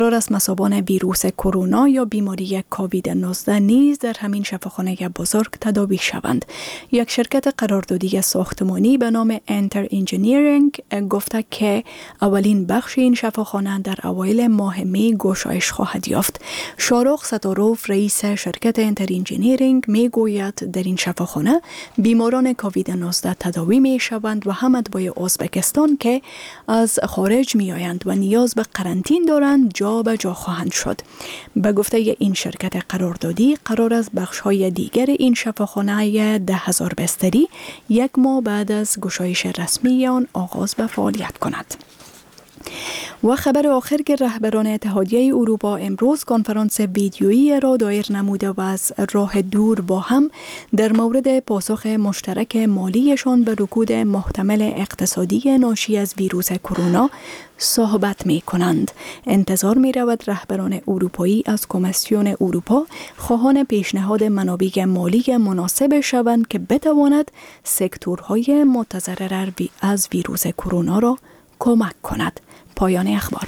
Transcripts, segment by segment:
قرار است مصابان ویروس کرونا یا بیماری کووید 19 نیز در همین شفاخانه بزرگ تداوی شوند. یک شرکت قراردادی ساختمانی به نام انتر انجینیرینگ گفته که اولین بخش این شفاخانه در اوایل ماه می گشایش خواهد یافت. شاروخ ستاروف رئیس شرکت انتر انجینیرینگ می گوید در این شفاخانه بیماران کووید 19 تداوی می شوند و هم اتباع ازبکستان که از خارج می آیند و نیاز به قرنطین دارند جا به جا خواهند شد. به گفته این شرکت قراردادی قرار است بخش‌های دیگر این شفاخانه 10,000 بستری یک ماه بعد از گشایش رسمی آن آغاز به فعالیت کند. و خبر آخر که رهبران اتحادیه اروپا امروز کنفرانس ویدیویی را دایر نموده و از راه دور با هم در مورد پاسخ مشترک مالیشان به رکود محتمل اقتصادی ناشی از ویروس کرونا صحبت می کنند. انتظار می رود رهبران اروپایی از کمیسیون اروپا خواهان پیشنهاد منابع مالی مناسب شوند که بتواند سکتورهای متضرر از ویروس کرونا را کمک کند. پایان اخبار.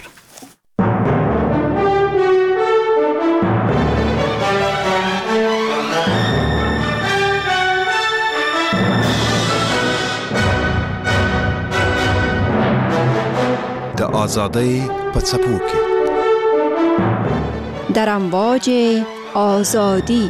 د آزادی په څپو کې در امواج آزادی.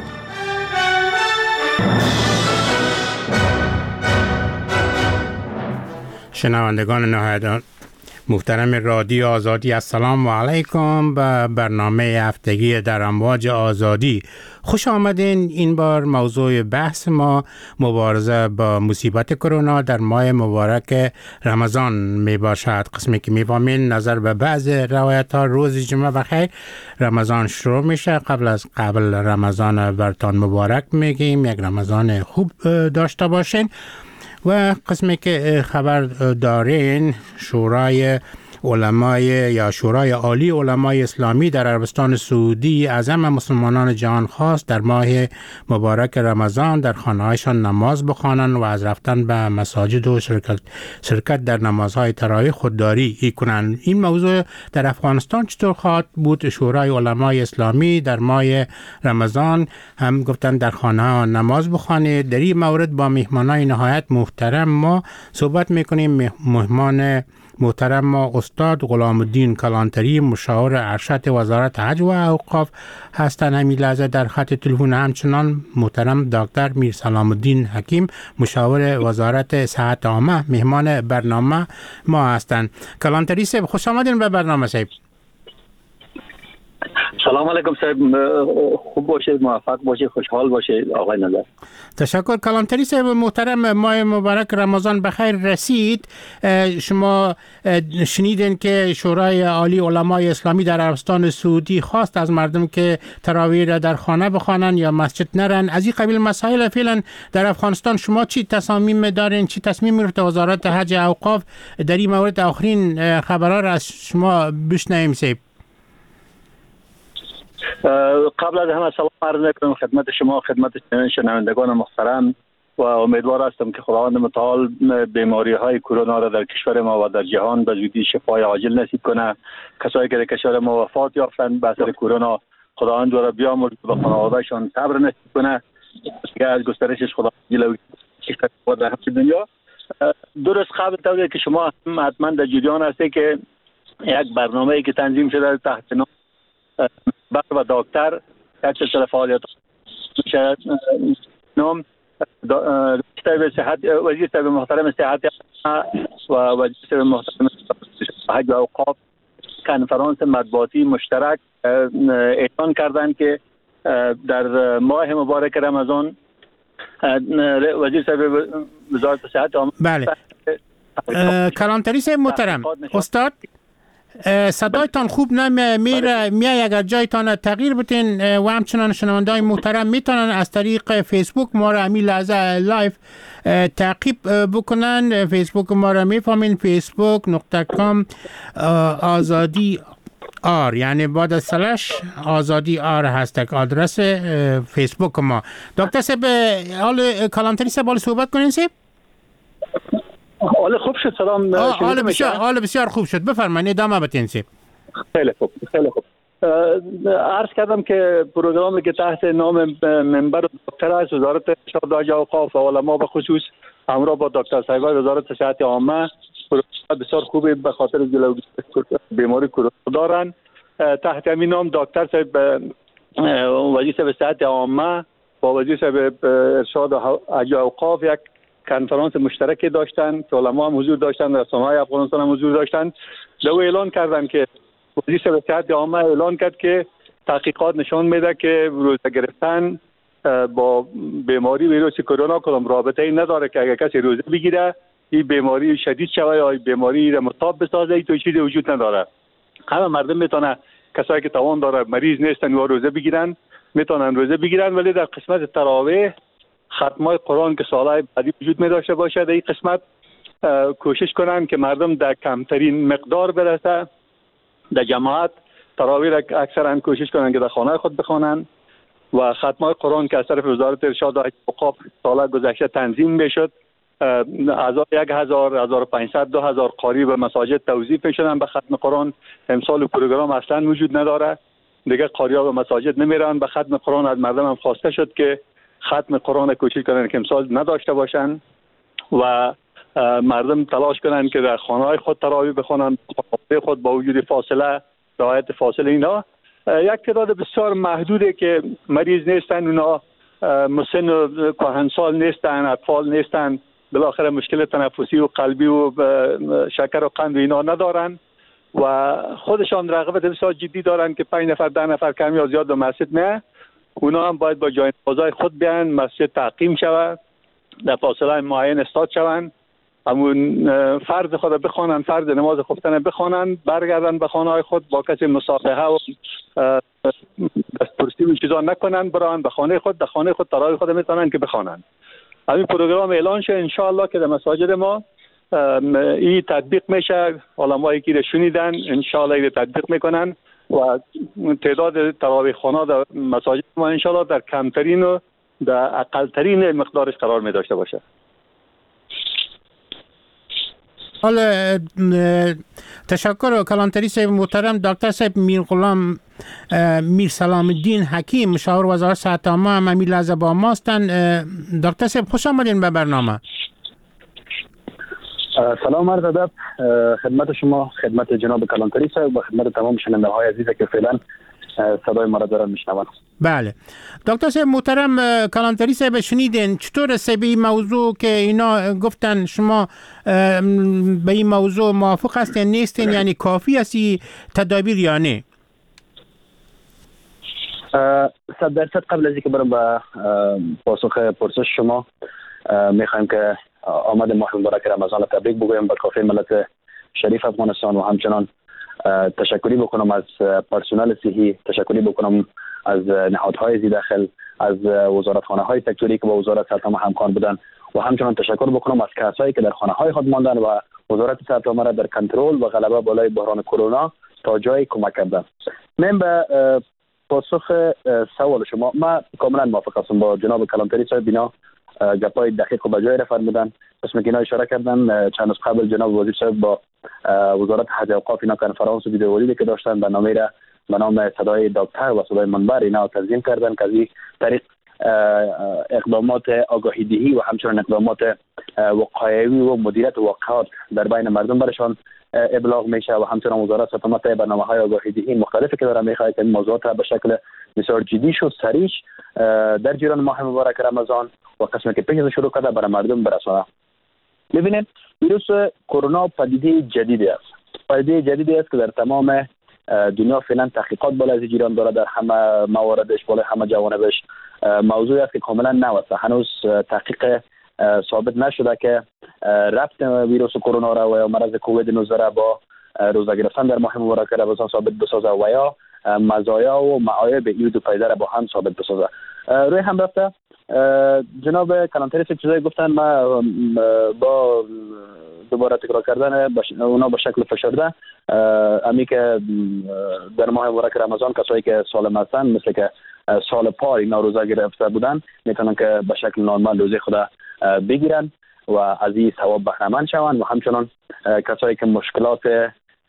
شنوندگان نهایت محترم رادیو آزادی، السلام علیکم به برنامه هفتگی در امواج آزادی. خوش آمدین. این بار موضوع بحث ما مبارزه با مصیبت کرونا در ماه مبارک رمضان می باشد. قسمی که می فهمین نظر به بعض روایت ها روز جمعه بخیر رمضان شروع میشه. قبل رمضان برتان مبارک میگیم، یک رمضان خوب داشته باشین. و قسمی که خبر دارین، شورای علمای یا شورای عالی علمای اسلامی در عربستان سعودی از همه مسلمانان جهان خواست در ماه مبارک رمضان در خانه‌هایشان نماز بخوانند و از رفتن به مساجد و شرکت در نمازهای تراویح خودداری کنند. این موضوع در افغانستان چطور خواهد بود؟ شورای علمای اسلامی در ماه رمضان هم گفتن در خانه نماز بخوانید. در این مورد با مهمانای نهایت محترم ما صحبت میکنیم. مهمان محترم ما استاد غلام الدین کلانتری، مشاور ارشد وزارت حج و اوقاف هستند. همین لحظه در خط تلفن همچنان محترم دکتر میر سلام الدین حکیم، مشاور وزارت صحت عامه مهمان برنامه ما هستند. کلانتری صاحب خوش آمدین به برنامه صاحب. سلام علیکم صاحب، خوب باشید، موفق باشید، خوشحال باشید آقای نظر. تشکر. کلانتری صاحب محترم، ماه مبارک رمضان بخیر رسید. شما شنیدین که شورای عالی علمای اسلامی در عربستان سعودی خواست از مردم که تراویح را در خانه بخوانند یا مسجد نرن. از این قبیل مسائل فعلا در افغانستان شما چی تصامیم دارین؟ چی تصمیم گرفته وزارت حج و اوقاف در این مورد؟ آخرین خبرها را از شما بشنویم صاحب. قبل از همه سلام عرض می‌کنم خدمت شما، خدمت شنوندگان محترم و امیدوار هستم که خداوند متعال بیماری‌های کرونا را در کشور ما و در جهان به زودی شفای عاجل نصیب کنه. کسایی که در کشور ما وفات یافتند به اثر کرونا خداوند را بیامرزه و خانواده‌شان صبر نصیب کنه که از گسترشش خداوند جلوی کشور در همه دنیا. درست قبل توضیح که شما حتما در جریان هستید که یک برنامه‌ای که تنظیم شده تحت و دکتر یک سلسله فعالیت نام وزیر صاحب محترم صحت و وزیر صاحب محترم حج و اوقاف کنفرانس مطبوعاتی مشترک اعلان کردند که در ماه مبارک رمضان وزیر صاحب وزارت صحت بله. کلانتری صاحب محترم، استاد صدایتان خوب میای اگر جایتان تغییر بتین و همچنان شنونده‌های محترم میتونن از طریق فیسبوک ما را همین لحظه لایف تعقیب بکنن. فیسبوک ما را میفهمین facebook.com آزادی آر، یعنی بعد از سلش آزادی آر هست آدرس فیسبوک ما. دکتر صاحب حال کلانتری صاحب حال صحبت کنین صاحب. حال خوب شد. سلام. حال بسیار خوب شد. بفرمایید ادامه بدین صاحب. خیلی خوب. عرض کردم که پروگرامی که تحت نام منبر دکتر است، وزارت ارشاد و اوقاف و علما به خصوص همراه با دکتر صاحب وزارت صحت عامه بسیار خوبی به خاطر جلوگیری بیماری کرونا دارن. تحت همین نام دکتر صاحب وزیر صاحب صحت عامه با وزیر صاحب ارشاد و اوقاف یک کنفرانس مشترکی داشتن که علما هم حضور داشتن، رسانه‌های افغانستان هم حضور داشتن. دو اعلان کردن که وزیر صاحب صحت عامه اعلان کرد که تحقیقات نشان میده که روزه گرفتن با بیماری ویروس کرونا کدام رابطه‌ای نداره که اگر کسی روزه بگیره این بیماری شدید شوه یا بیماری را مصاب بسازه. این تو چیزی وجود نداره. همه مردم میتونه، کسایی که توان داره مریض نیستن و روزه بگیرن میتونن روزه بگیرن، ولی در قسمت تراویح ختمای قرآن که سالهای بعدی وجود می داشته باشه در این قسمت کوشش کنن که مردم در کمترین مقدار برسه در جماعت. تراویح را اکثرا کوشش کنن که در خانه خود بخوانن و ختمای قرآن که از طرف وزارت ارشاد و اوقاف سال گذشته تنظیم میشد 1000 1500 2000 قاری به مساجد توظیف میشدن به ختم قرآن. امسال پروگرام اصلا وجود نداره، دیگه قاری‌ها به مساجد نمیرن. به ختم قرآن از مردم هم خواسته شد که ختم قرآن کوشش کنن که امسال نداشته باشن و مردم تلاش کنن که در خانه‌های خود تراویح بخونن، خود با وجود فاصله، رعایت فاصله. اینا یک تعداد بسیار محدوده که مریض نیستن، اونا مسن و کهنسال نیستن، اطفال نیستن، بالاخره مشکل تنفسی و قلبی و شکر و قند و اینا ندارن و خودشان رغبت بسیار جدی دارن که 5 نفر 10 نفر کم یا زیاد به مسجد نه. اونا هم باید با جانبازای خود بیان، مسجد تعقیم شود، در فاصله معین استاد شوند، همون فرض خود بخوانن، فرض نماز خفتن بخوانن، برگردن به خانه‌های خود، با کسی مصافحه و دستپرسی و چیزا نکنن، بران به خانه خود، در خانه خود تراویح خود میتونن که بخوانن. همین پروگرام اعلان شه ان شاء الله که در مساجد ما این تطبیق میشه. علمایی که شنیدن ان شاء الله این تطبیق میکنن و تعداد تراویح خانه در مساجد ما ان شاء الله در کمترین و در اقلترین مقدارش قرار می داشته باشه. حالا تشکر کلانتری صاحب محترم. دکتر صاحب میرغلام میر سلام الدین حکیم مشاور وزارت صحت عامه هم همین لحظه با ماستن. دکتر صاحب خوش آمدین به برنامه. سلام عرض ادب خدمت شما، خدمت جناب کلانتری صاحب و خدمت تمام شنونده های عزیز که فعلا صدای ما را دارن میشنون. بله دکتر صاحب محترم، کلانتری صاحب شنیدین چطور به این موضوع که اینا گفتن شما به این موضوع موافق هستین نیستین؟ یعنی کافی است تدابیر یا نه؟ 100% قبل از اینکه برم به پاسخ پرسش شما میخوایم که آمد ماه مبارک رمضان را تبریک بگویم به کافه ملت شریف افغانستان و همچنان تشکری بکنم از پرسنل صحی، تشکری بکنم از نهادهای زی داخل، از وزارتخانه های سکتوری که با وزارت صحت عامه همکار بودن و همچنان تشکر بکنم از کسایی که در خانه های خود ماندن و وزارت صحت عامه را در کنترل و غلبه بالای بحران کرونا تا جای کمک کردن. من به پاسخ سوال شما، من کاملا موافق هستم با جناب کلانتری صاحب. اینا گپای دقیق و بجای را فرمودن. اسم که اینا اشاره کردن چند روز قبل جناب وزیر صاحب با وزارت حج و اوقاف اینا کنفرانس ویدئویی که داشتن برنامه را به نام صدای دکتر و صدای منبر اینا تنظیم کردن که از این طریق اقدامات آگاهی دهی و همچنین اقدامات وقایوی و مدیریت واقعات در بین مردم برشان ابلاغ میشه و همچنین وزارت صحت عامه برنامه‌های آگاهی دهی مختلفی که داره میخواد این موضوعات را به شکل بسیار جدی و سریع در جریان ماه مبارک رمضان و قسمی که پیش شروع کرده برای مردم برسانه. ببینید ویروس کرونا پدیده جدیدی است. پدیده جدیدی است که در تمام دنیا فعلا تحقیقات بالا از جریان داره، در همه مواردش بالا همه جوانبش موضوعی است که کاملا نو است. هنوز تحقیق ثابت نشده که ربط ویروس کرونا را و یا مرض کووید 19 را با روزه گرفتن در ماه مبارک رمضان ثابت بسازه و یا مزایا و معایب این دو پدیده را با هم ثابت بسازه. روی هم رفته جناب کلانتری صاحب چیزایی گفتن، ما با دوباره تکرار کردن اونا به شکل فشرده امی که در ماه مبارک رمضان کسایی که سالم هستن مثل که سال پار اینا روزه گرفته بودن میتونن که به شکل نرمال روزه خود بگیرن و از این ثواب بهره مند شوند و همچنان کسایی که مشکلات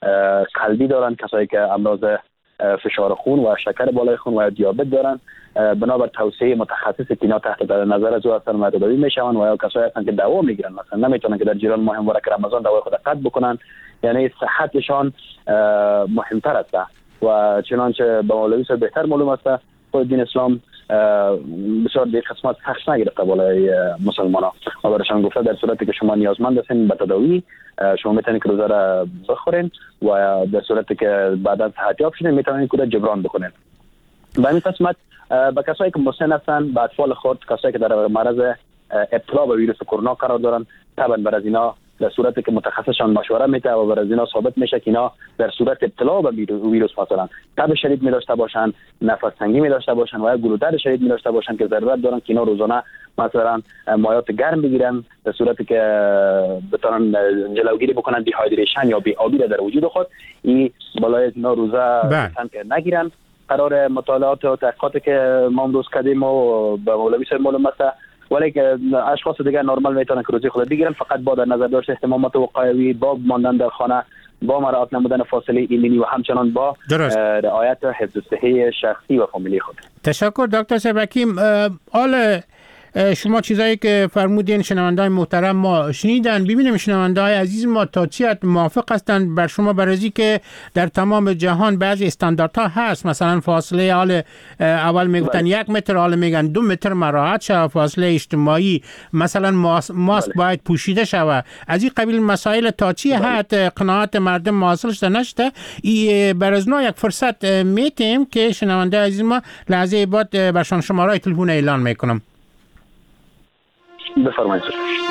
قلبی دارن، کسایی که امراض فشار خون و شکر بالای خون و دیابت دارن، بنابر توصیه متخصص که اینا تحت نظر از او هستن و تداوی میشون و یا کسایی هستن که دوا میگیرن، مثلا نمیتونن که در جریان ماه مبارک رمضان دوای خود قطع بکنن، یعنی صحتشان مهمتر است و چنانچه به مولوی صاحب بهتر معلوم است خود دین اسلام بسیار به قسمت سخت نگرفته بالای مسلمانان و برایشان گفته در صورتی که شما نیازمند هستین به تداوی شما میتونید که روزه را بخورین و در صورتی که بعدا صحتیاب شدین میتونید که جبران بکنین. به این قسمت به کسایی که مسن هستن، به اطفال خود، کسایی که در معرض ابتلا به ویروس کرونا قرار دارن، طبعا بر از اینا در صورتی که متخصصشان مشوره میده و بر از اینا ثابت میشه که اینا در صورت ابتلا به ویروس مثلا تب شدید می داشته باشن، نفس تنگی می داشته باشن و یا گلودرد شدید می داشته باشن که ضرورت دارن که اینا روزانه مثلا مایات گرم بگیرن در صورتی که بتونن جلوگیری بکنن دیهایدریشن یا بی‌آبی در وجود خود، این بالای اینا روزه که نگیرن. قرار مطالعات و تحقیقاتی که ما امروز کردیم و به مولوی صاحب معلوم است، ولی که اشخاص دیگر نرمال میتونن که روزی خود بگیرن، فقط با در نظر داشت اهتمامات وقایوی، با ماندن در خانه، با مراعات نمودن فاصله ایمنی و همچنان با رعایت حفظ صحی شخصی و فامیلی خود. تشکر دکتر صاحب حکیم. حال شما چیزایی که فرمودین شنونده‌های محترم ما شنیدن. ببینیم شنونده‌های عزیز ما تا چی حد موافق هستند بر شما بررسی که در تمام جهان بعضی استانداردها هست، مثلا فاصله حال اول میگفتن 1 متر، حال میگن 2 متر مراعات شود، فاصله اجتماعی مثلا ماسک باید پوشیده شود، از این قبیل مسائل تا چی حد قناعت مردم حاصل شده نشده. برازنا یک فرصت میتیم که شنونده عزیز ما لحظه بعد برشان شماره تلفن اعلان میکنم. بفرمایید.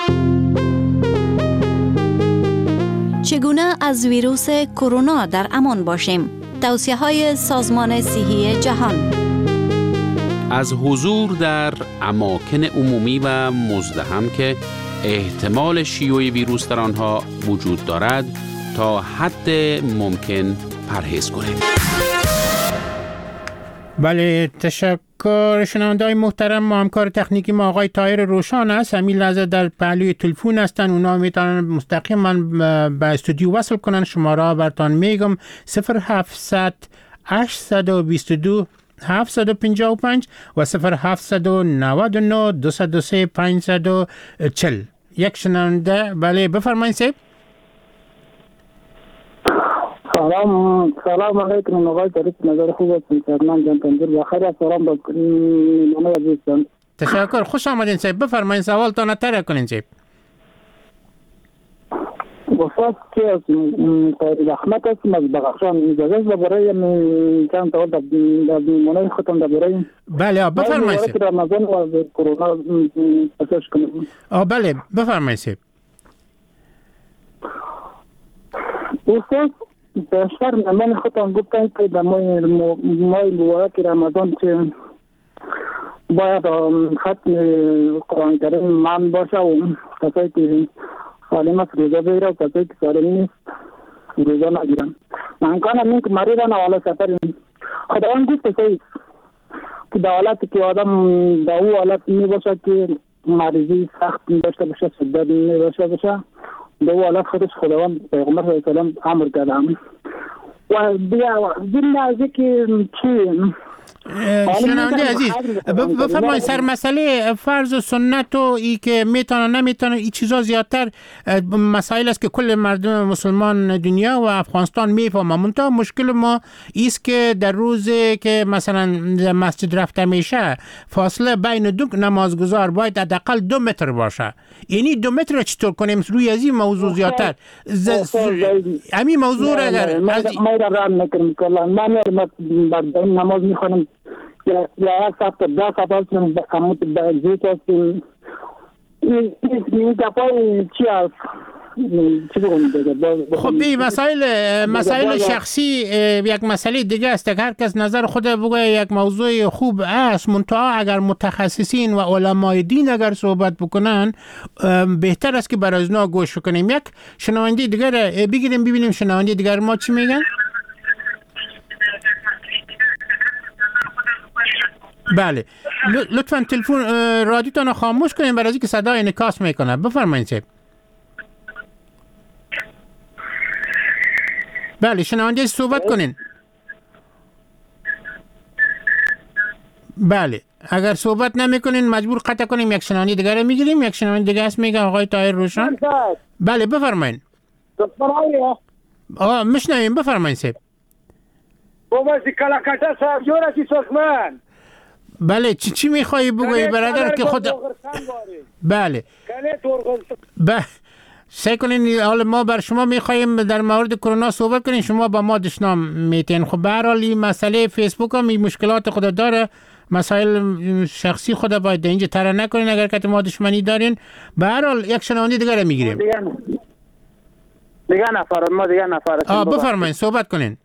چگونه از ویروس کرونا در امان باشیم؟ توصیه‌های سازمان صحی جهان. از حضور در اماکن عمومی و مزدحم که احتمال شیوع ویروس در آنها وجود دارد تا حد ممکن پرهیز کنید. بله، تشکر شنونده‌های محترم. ما همکار تکنیکی ما آقای طاهر روشان است، همین لحظه در پهلوی تلفن هستن، اونا میتونن مستقیما به استودیو وصل کنن. شماره براتون میگم 0700 822 755 و 0799 203 540. یک شنونده. بله بفرمایید صاحب. سلام علیکم آقای شریف، نظر خوب است. من جان تنظیر بخیر. سلام با نامه عزیزم. تشکر، خوش آمدین صاحب. بفرمایید سوالتان رو طرح کنین صاحب. وفات که از طاهر رحمت هستم از بغخشان. اجازه است برای چند سوال در نمونه خودم درباره بله بفرمایید صاحب. رمضان و کرونا پرسش کنم. بله بفرمایید صاحب. استاد بیشتر من خودم گفتم که در ماه مبارک رمضان که باید ختم قرآن کریم من باشه و کسایی که سالم است روزه بگیره و کسایی که سالم نیست روزه نگیرن. من کنم این که مریضان حالا سفر خداوند گفت که در حالتی که آدم در او حالت می باشه که مریضی سخت داشته باشه، شدت می داشته باشه، به او حالت خودش خداوند پیغمبر صلی الله علیه و سلم امر کرده و بیا دین نزدیک چی شنونده عزیز بفرمایید سر مسئله فرض و سنت و ای که میتونه نمیتونه این چیزا زیادتر مسائل است که کل مردم مسلمان دنیا و افغانستان میفهمن. منتها مشکل ما ایست که در روزی که مثلا مسجد رفته میشه فاصله بین دو نمازگزار باید حداقل 2 متر باشه. یعنی 2 متر چطور کنیم روی از این موضوع زیادتر همین موضوع را اگر ما را راه نکنیم کلا من نماز میخوانم یا یک ساعت 10 ساعت هستیم همون زیت هستیم. این دفعه چی هست؟ خب این مسائل شخصی یک مسئله دیگه است. هر کس نظر خود بگه یک موضوع خوب است، منتها اگر متخصصین و علمای دین اگر صحبت بکنن بهتر است که برای اونا گوش کنیم. یک شنونده دیگر بگیریم ببینیم شنونده دیگر ما چی میگن. بله لطفاً تلفن رادیوتون رو خاموش کنیم برای اینکه صدای انعکاس میکنه. بفرمایید صاحب. بله شنونده صحبت کنین. بله اگر صحبت نمیکنین مجبور قطع کنیم، یک شنونده دیگر رو میگیریم. یک شنونده دیگه است، میگه آقای طاهر روشن. بله بفرمایین. میشنویم، بفرمایین صاحب. بله چی میخوایی بگویی برادر که خود بله سعی کنین. حالا ما بر شما میخواییم در مورد کرونا صحبت کنین، شما با ما دشنام میتین. خب به هر حال این مسئله فیسبوک هم مشکلات خود داره، مسائل شخصی خود باید در اینجا طرح نکنین اگر که ما دشمنی دارین. به هر حال یک شنونده دیگه میگیریم. دیگه نفر بفرمایید صحبت کنین.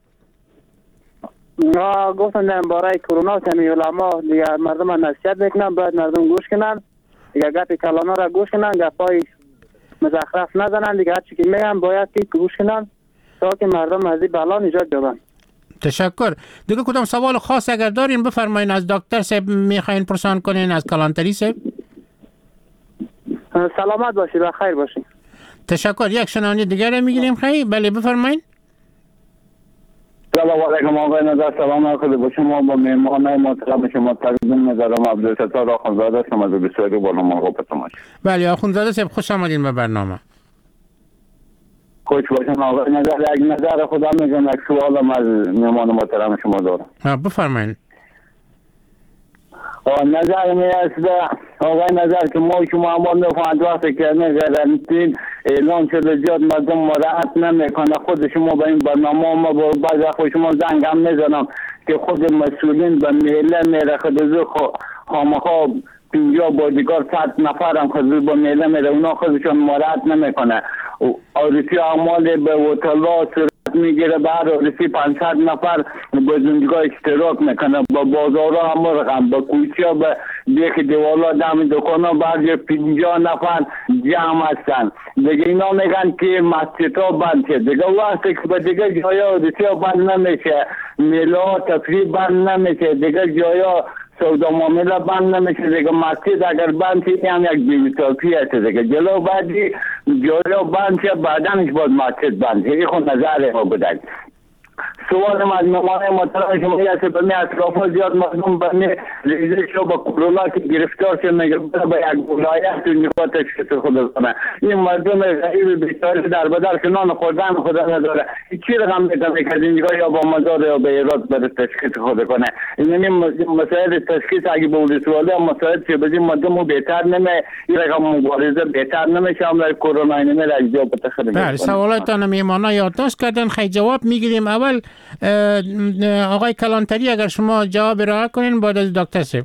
گفتن برای کرونا کمی علما دیگه مردم نصیحت میکنن باید مردم گوش کنن دیگه، گپ کلانا را گوش کنن، گپای مزخرف نزنن دیگه، هر چی که میگن باید گوش کنن تا که مردم از این بلا نجات یابن. تشکر. دیگه کدام سوال خاص اگر دارین بفرمایین. از دکتر صاحب میخواین پرسان کنین، از کلانتری صاحب؟ سلامت باشید و خیر باشید. تشکر. یک شنونده دیگر میگیریم. خیلی بله بفرمایین. سلام علیکم آقای نظر، سلام علیکم با شما، با مهمانای محترم شما تقدیم می‌دارم. عبدالستار آخوندزاده شما از بسیاری بالا مرغوب تماش. بله آخوندزاده صاحب خوش آمدین به برنامه. خوش باشین آقای نظر. یک نظر خدا میگم، یک سوالم از مهمان محترم شما دارم. بفرمایین. نظر می است آقای نظر که ما شما امان میخواهند وقتی که قرنطین اعلان شده زیاد مردم مراعات نمیکنه. خود شما به این برنامه ما بعضی وقت شما زنگ هم میزنم که خود مسئولین به میله میره، خود خامخا 50 بادیگار 100 نفر هم خود به میله میره، اونا خودشون مراعات نمیکنه. آرسی اعمال به هتل‌ها میگیره، بعد رسی 500 نفر به زندگاه اشتراک میکنه، با بازارها هم رقم، با کوچه به دیگه دیوالا دم دکانا بعد 50 نفر جمع هستن. دیگه اینا میگن که مسجد ها بند شد. دیگه وقتی که به دیگه جایا رسی ها بند نمیشه، میلا تفریح بند نمیشه، دیگه جایا سودا معامله بند نمیشه، دیگه مسجد اگر بند شد هم یک بی‌وثاقی هست. دیگه جلو بعدی جایا بند شد بعدنش باز مسجد بند شد. خود نظر ما بودن. سوالم از مهمان محترم شما است که به اطراف زیاد مردم به ریزش با کرونا که گرفتار شد میگه به یک ولایت اونجا تشخیص خود کنه. این مردم غریب بیچاره در بدر که نان خوردن خدا نداره، چی رقم میکنه که از اینجا یا با مزار یا به ایراد بره تشخیص خود کنه. این مسائل تشخیص اگه به ولسوالی هم مسائل که بزیم مردم بهتر نمه این رقم مبارزه بهتر نمیشه هم در کرونا اینه را اجزا بتخیل. بله سوالاتان مهمانا یادداشت کردن، خیلی جواب میگیریم. اول آقای کلانتری اگر شما جواب ارائه کنین بعد از دکتر صاحب.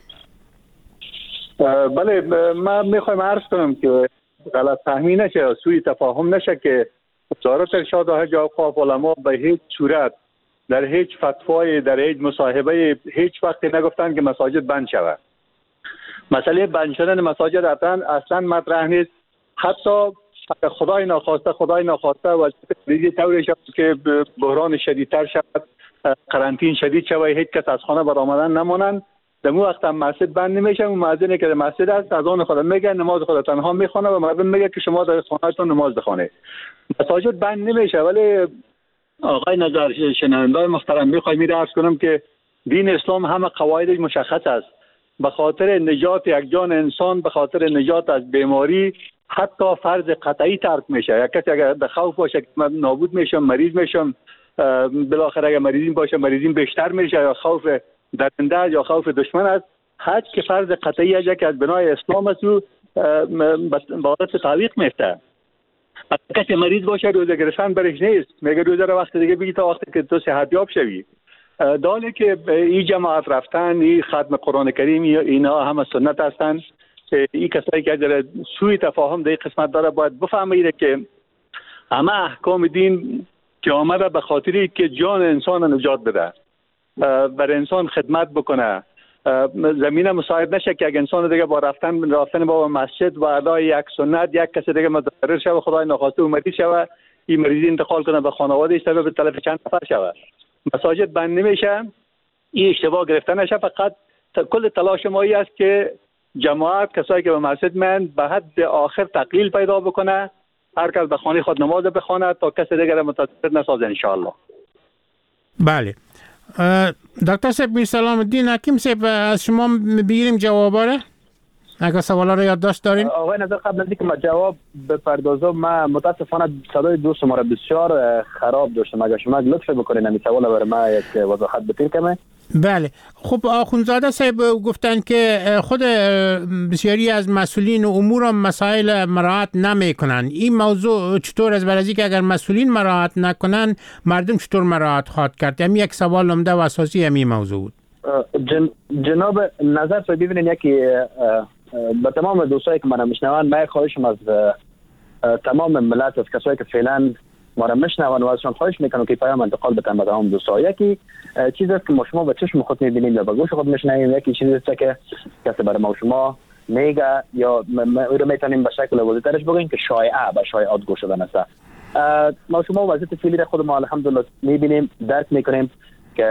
بله من میخوایم عرض کنم که غلط فهمی نشه، سوء تفاهم نشه که وزارت ارشاد و حج اوقاف علما به هیچ صورت در هیچ فتوای در هیچ مصاحبه هیچ وقتی نگفتن که مساجد بند شود. مسئله بند شدن مساجد اصلا مطرح نیست. حتی خدای ناخواسته وضعیت طوری شد که بحران شدیدتر شود، قرنطین شدید شود، هیچ کس از خانه برآمدن نمانند، در اون وقت هم مسجد بند نمیشه. اون مؤذنی که در مسجد است از آن خدا میگه نماز خدا تنها میخونه و مردم میگه که شما در خانه‌تون نماز بخونید. مساجد بند نمیشه. ولی آقای نظر شنوندگان محترم میخوایم عرض کنم که دین اسلام همه قواعدش مشخص است. به خاطر نجات یک جان انسان، به خاطر نجات از بیماری حتی فرض قطعی ترک میشه. یک کسی اگر به خوف باشه که من نابود میشم، مریض میشم، بالاخره اگر مریضیم باشه مریضیم بیشتر میشه یا خوف درنده یا خوف دشمن است، حج که فرض قطعی است که از بنای اسلام است و با عادت تعویق میفته. اگر کسی مریض باشه روزه گرفتن برش نیست، میگه روزه رو وقت دیگه بگی تا وقتی که تو صحتیاب شوی. داله که این جماعت رفتن، این ختم قرآن کریم، اینا همه سنت هستند. این کسایی که در سوی تفاهم در قسمت داره باید بفهمید که همه احکام دین که آمده به خاطری که جان انسان نجات بده، بر انسان خدمت بکنه، زمینه مساعد نشه که اگه انسان دیگه با رفتن با مسجد و ادای یک سنت یک کسی دیگه متضرر شه، خدای ناخواسته مریض شه، این مریضی انتقال کنه به خانواده‌اش، سبب تلف چند نفر شه. مساجد بند نمیشه. این اشتباه گرفته نشه. فقط کل تلاش ما است که جماعت کسایی که به مسجد من به حد آخر تقلیل پیدا بکنه هر کس به خانه خود نماز بخواند تا کسی دیگر متاثر نسازه ان شاء الله. بله. دکتر صاحب میر سلام الدین حکیم صاحب از شما بگیریم جواباره اگه سوالا رو یادداشت دارین. آقای نظر قبل از اینکه ما جواب بپردازم، من متاسفانه صدای دوست ما را بسیار خراب داشتم. اگه شما لطف بکنین این سوالا برای ما یک وضاحت بدین کمه. بله. خب آخوندزاده صاحب گفتن که خود بسیاری از مسئولین امور مسائل مراعات نمی کنن. این موضوع چطور از برازی که اگر مسئولین مراعات نکنن مردم چطور مراعات خواهد کرد؟ همین یک سوال عمده و اساسی همین موضوع بود. جناب نظر تو ببینین یکی به تمام دوستایی که من میشنون، من خواهشم از تمام ملت، از کسایی که فعلا ما را میشنون و ازشان خواهش میکنم که پیام انتقال بدن به تمام دوستا. یکی چیزی است که ما شما به چشم خود میبینیم یا به گوش خود میشنویم، یکی چیزی است که کسی برای ما شما میگه یا رو میتونیم به شکل واضح‌ترش بگیم که شایعه به شایعات گوش دادن است. ما شما وضعیت فعلی خود ما الحمدلله میبینیم، درک میکنیم که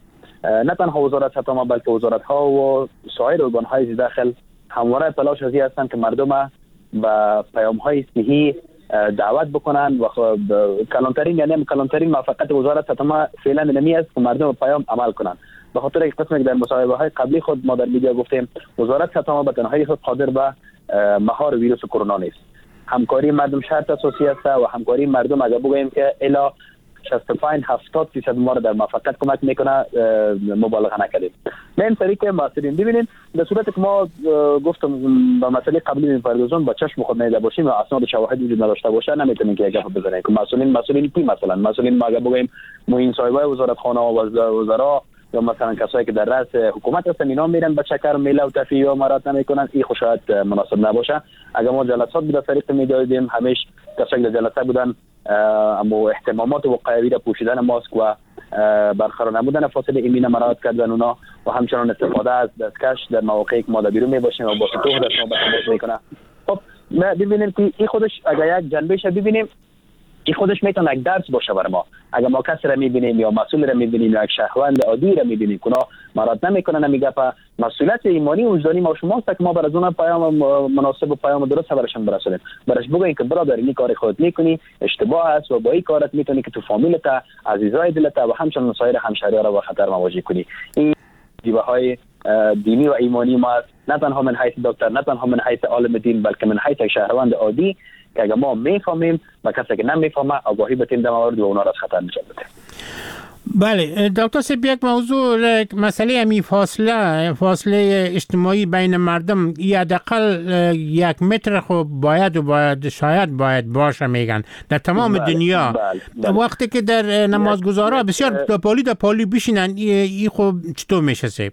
نه تنها وزارت صحت ما بلکه وزارت ها و سایر ارگان های داخل همواره تلاش ازی هستند که مردم به پیام های صحی دعوت بکنن و کلانترین یعنی کلانترین موافقت وزارت صحت ما فعلا نمی است که مردم به پیام عمل کنند. به خاطر یک قسمی که در مصاحبه های قبلی خود ما در میدیا گفتیم، وزارت صحت ما به تنهایی خود قادر به مهار ویروس کرونا نیست. همکاری مردم شرط اساسی است و همکاری مردم اگر بگوییم که الا 65-70% ما را در موفقیت کمک میکنه مبالغه نکردیم. به این طریق مسئولین ببینید در صورتی که ما گفتم به مسئله قبلی میپردازیم با چشم خود نیده باشیم و اسناد شواهد وجود نداشته باشه نمیتونیم که یک گپ بزنیم که مسئولین کی مثلا مسئولین ما اگر بگوییم معین صاحبای وزارت خانه و وزرا یا مثلا کسایی که در رأس حکومت هستن اینا میرن به چکر میله و تفریح و مرات نمیکنن، این خو شاید مناسب نباشه. اگر ما جلسات به طریق میدادیم همیشه کسایی که جلسه بودن اما اهتمامات وقایوی را پوشیدن ماسک و برقرار نمودن فاصله ایمنی مراعات کردن اونا و همچنان استفاده از دستکش در مواقعی که ما در بیرون میباشیم و با سطوح دست ما تماس میکنه. خب ببینیم که این خودش اگر یک جنبهش ببینیم این خودش میتونه یک درس باشه برای ما. اگر ما کسی را میبینیم یا مسئول را میبینیم یا یک شهروند عادی را میبینیم که اونا مراعات نمیکنن نمیگه مسئولیت ایمانی و وجدانی ما شماست که ما برای اون پیام مناسب و پیام درست براشون برسونیم. براش بگوین که برادر این کار خودت میکنی اشتباه است و با این کارت میتونی که تو فامیلت، عزیزای دلت و همچنین سایر همشهری‌ها را با خطر مواجه کنی. این دیوهای دینی و ایمانی ما نه تنها من حیث دکتر، نه تنها من حیث عالم دین، بلکه من حیث شهروند عادی که اگر ما میفهمیم و کسی که نمیفهمه آگاهی بتیم در مورد و اونا را از خطر نجات بدیم. بله دکتر صاحب یک موضوع مسئله امی فاصله اجتماعی بین مردم حداقل 1 متر خب باید باشه میگن در تمام دنیا. وقتی که در نمازگزارا بسیار دپالی بشینن این خب چطور میشه صاحب؟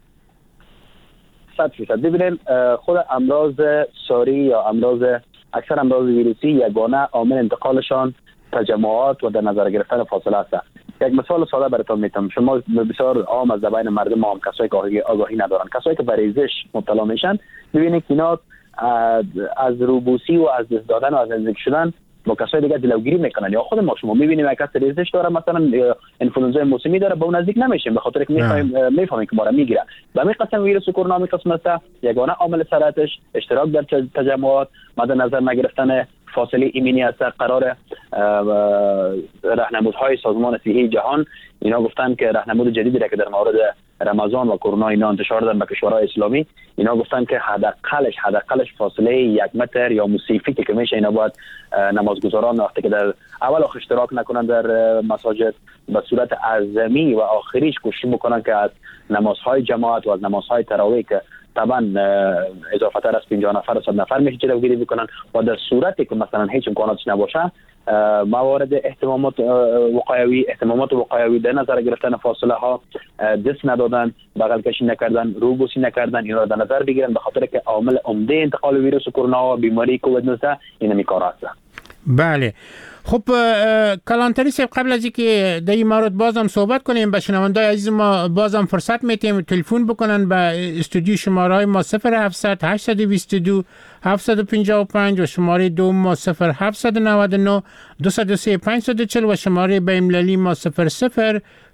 100% ببینید خود امراض ساری یا اکثر امراض ویروسی یگانه عامل انتقالشان تجمعات و در نظر گرفتن فاصله است. یک مثال ساده براتون میتونم. شما بسیار عام از زبان مردم هم کسایی که آگاهی ندارن، کسایی که به ریزش مبتلا میشن، ببینید که اینا از روبوسی و از دست دادن و از نزدیک شدن با کسای دیگه جلوگیری میکنن. یا خود ما شما میبینیم یک کس ریزش داره، مثلا انفلوئنزای موسمی داره، با اون نزدیک نمیشیم به خاطر که میفهمیم که ما را میگیره. و همین قسم ویروس کرونا می قسم است یگانه عامل سرطانش اشتراک در تجمعات، مد نظر نگرفتن فاصله ایمنی است. قرار راهنمودهای سازمان صحی جهان اینا گفتن که راهنمود جدیدی را که در مورد رمضان و کرونا اینا انتشار دادن به کشورهای اسلامی، اینا گفتن که حداقلش فاصله 1 متر یا مسیفی که میشه اینا باید نمازگزاران وقتی که در اول اشتراک نکنن در مساجد به صورت اعظمی و آخریش کوشش بکنن که از نمازهای جماعت و از نمازهای تراویح که طبعا اضافه تر از 50 نفر 100 نفر میشه جلوگیری بکنن و در صورتی که مثلا هیچ امکاناتش نباشه موارد اهتمامات وقایوی در نظر گرفتن فاصله ها دست ندادن، بغل کشی نکردن، روبوسی نکردن، اینا را در نظر بگیرن به خاطر که عامل عمده انتقال ویروس کرونا و بیماری کووید 19 این کار است. بله خب کلانتری صاحب قبل از اینکه در این مورد بازم صحبت کنیم به شنوندای عزیز ما بازم فرصت میتیم تلفن بکنن به استودیو شماره ما 0700 822 755 و شماره دوم ما 0799 203 540 و شماره بین‌المللی ما 00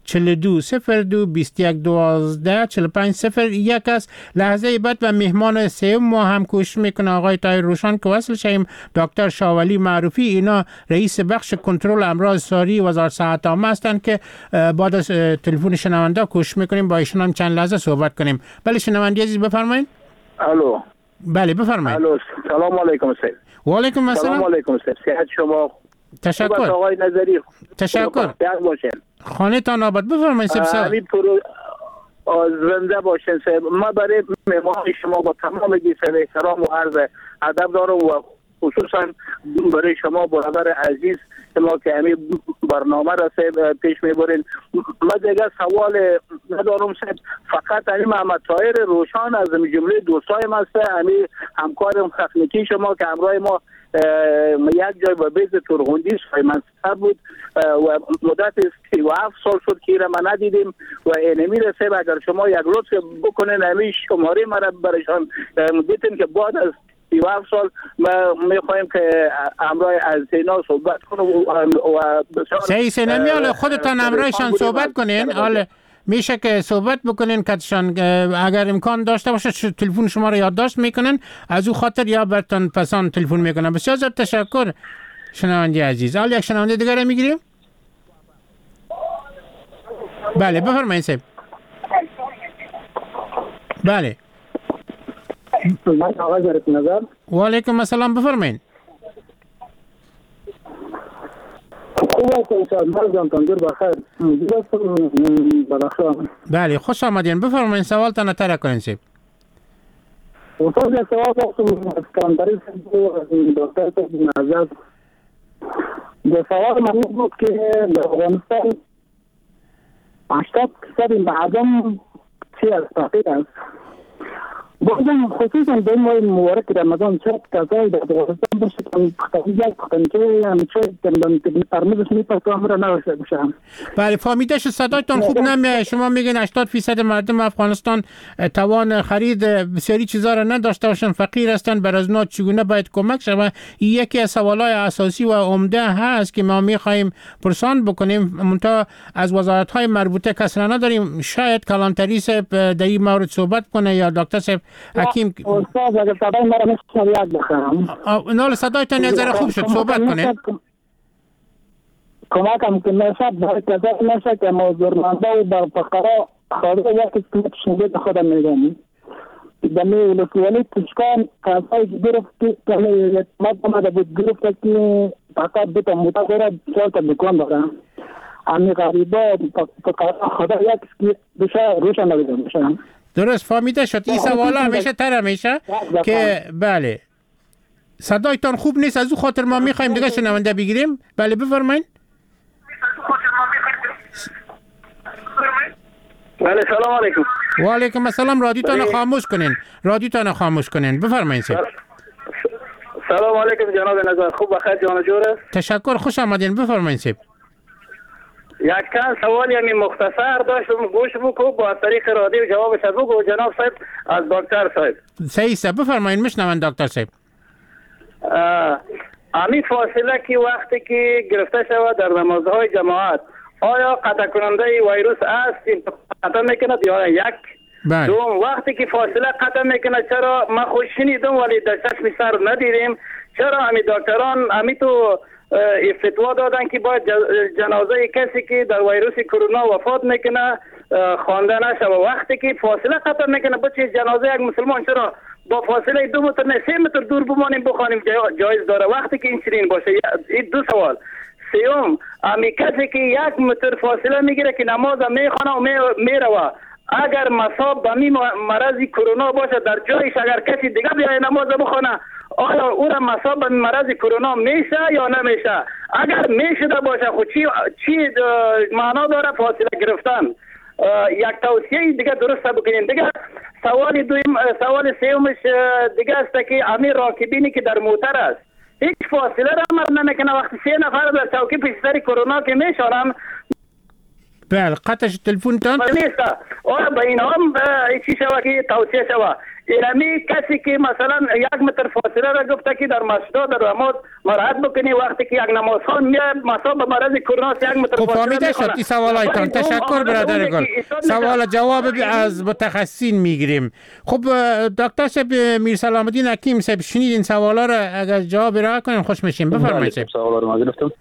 42 02 21 12 45 01 است. لحظه بعد و مهمان سوم ما هم کوشش میکنه آقای طاهر روشان که وصل شیم. دکتر شاولی معروفی، اینا رئیس بخش کنترل امراض ساری وزارت صحت عامه هستند که بعد از تلفن شنونده کوشش میکنیم با ایشون هم چند لحظه صحبت کنیم. بله شنونده عزیز بفرمایید. الو. بله بفرمایید. الو سلام علیکم سید. و علیکم السلام. سلام علیکم سید. صحت شما؟ تشکر. آقای نظری. تشکر. خانه تان آباد. بفرمایید سید. همین زنده باشین سید. ما برای مهمان شما با تمام گیسر احترام و عرض ادب دارم و خصوصا برای شما برادر عزیز ما که همین برنامه را پیش میبرین. ما دیگه سوال ندارم سید، فقط همین محمد طاهر روشان از جمله دوستای ما است، همین همکارم تکنیکی شما که همراه ما یک جای با بیز تورغوندی منصب بود و مدت 37 سال شد که را ما ندیدیم و اینمی رسید اگر شما یک لطف بکنین همین شماره مرا برایشان دیدیم که بعد از 37 سال ما میخوایم که همراه از اینا صحبت کنیم و سه نمیاله خودتان همراهشان صحبت کنین. حالا میشه که صحبت بکنین کتشان اگر امکان داشته باشه تلفن شما رو یادداشت میکنن از او خاطر یا برتان پسان تلفن میکنن. بسیار زیاد تشکر شنونده عزیز. حالا یک شنونده دیگر رو میگیریم. بله بفرمایید صاحب. بله و علیکم السلام بفرمایید. بله خوش آمدین. بفرمایید سوالتان رو طرح کنین صاحب. سوال من بود که در افغانستان 80% مردم چی از تحقیق است. بازم خصوصا در ماه مبارک رمضان چه کسایی در افغانستان باشه که یک قنچه همیشه ترمزش میپرسه همه را نوشته بشن. بله فهمیدش صدایتان خوب نمیاد. شما میگین 80% مردم افغانستان توان خرید بسیاری چیزا را نداشته باشن، فقیر هستن، بر از اونا چگونه باید کمک شود؟ این یکی از سوالای اساسی و عمده هست که ما میخوایم پرسان بکنیم. منتها از وزارت‌های مربوطه کس را نداریم. شاید کلانتری صاحب در این مورد صحبت کنه یا دکتر صاحب حکیم. استاد اگر صدای مرا میشه یاد بخرم. نال صدایتان یه ذره خوب شد صحبت کنه. کمکم که نشد برای کسایی نشد که موضوع منده و بر فقرا خواهده یکی سمت شنگید خودم میگم دمی ولسوالی تشکان کسایی که گرفت که مدامده بود گرفت که فقط بیتا متغیره چالتا بکن دارم امی غریبا فقرا خدا یکی بشه روشن نبیدم بشه. درست فهمیده شد. این سوال همیشه تر میشه که بله صدایتان خوب نیست، از او خاطر ما میخوایم دیگه شنونده بگیریم. بله بفرمایید. بله سلام علیکم. و علیکم السلام. رادیوتان خاموش کنین. بفرمایید. سلام علیکم جناب نظر. خوب بخیر جان جوره. تشکر خوش آمدین. بفرمایید. یک چند سوالی همین مختصر داشتم گوش بکو با طریق رادیو جوابش بگو جناب صاحب از دکتر صاحب. صحیح صاحب بفرمایید میشنون دکتر صاحب. همین فاصله که وقتی که گرفته شود در نمازهای جماعت آیا قطع کننده ویروس است قطع میکنه یا یک؟ بله. دوم وقتی که فاصله قطع میکنه چرا ما خوش شنیدم ولی در چشم سر ندیدیم چرا همین دکتران همین تو فتوا دادن که باید جنازه کسی که در ویروس کرونا وفات میکنه خوانده نشه و وقتی که فاصله قطع میکنه بچه جنازه یک مسلمان چرا با فاصله 2 متر نه 3 متر دور بمانیم بخوانیم جایز داره وقتی که این چنین باشه. این دو سوال. سوم امی کسی که 1 متر فاصله میگیره که نماز میخونه و میروه اگر مصاب به مرض کرونا باشه در جایش اگر کسی دیگه بیای نماز بخونه آیا او را مصاب به مرض کرونا میشه یا نمیشه؟ اگر میشده باشه خود چی معنا داره فاصله گرفتن؟ یک توصیه دیگه درست بکنین. دیگه سوال سومش دیگه است که امیر راکبینی که در موتر است هیچ فاصله را عمل نمیکنه وقتی 3 نفر در چوکی پیش سر کرونا که میشارن. بله قطعش تلفنتان نیست. به این هم چی شود که توصیه شود اینمی کسی که مثلا 1 متر فاصله را گفته که در مسجد در نماز مراعات بکنی، وقتی که یک نمازخوان میاد مثلا به مرض کرونا 1 متر فاصله فهمیده شد این سوالایتان. تشکر برادر گل. سوال جواب از متخصصین میگیریم. خب دکتر صاحب میرسلام الدین حکیم صاحب شنید این سوالا را، اگر جواب ارائه کنیم خوش میشیم. بفرمایید صاحب. سوالا رو ما گرفتم.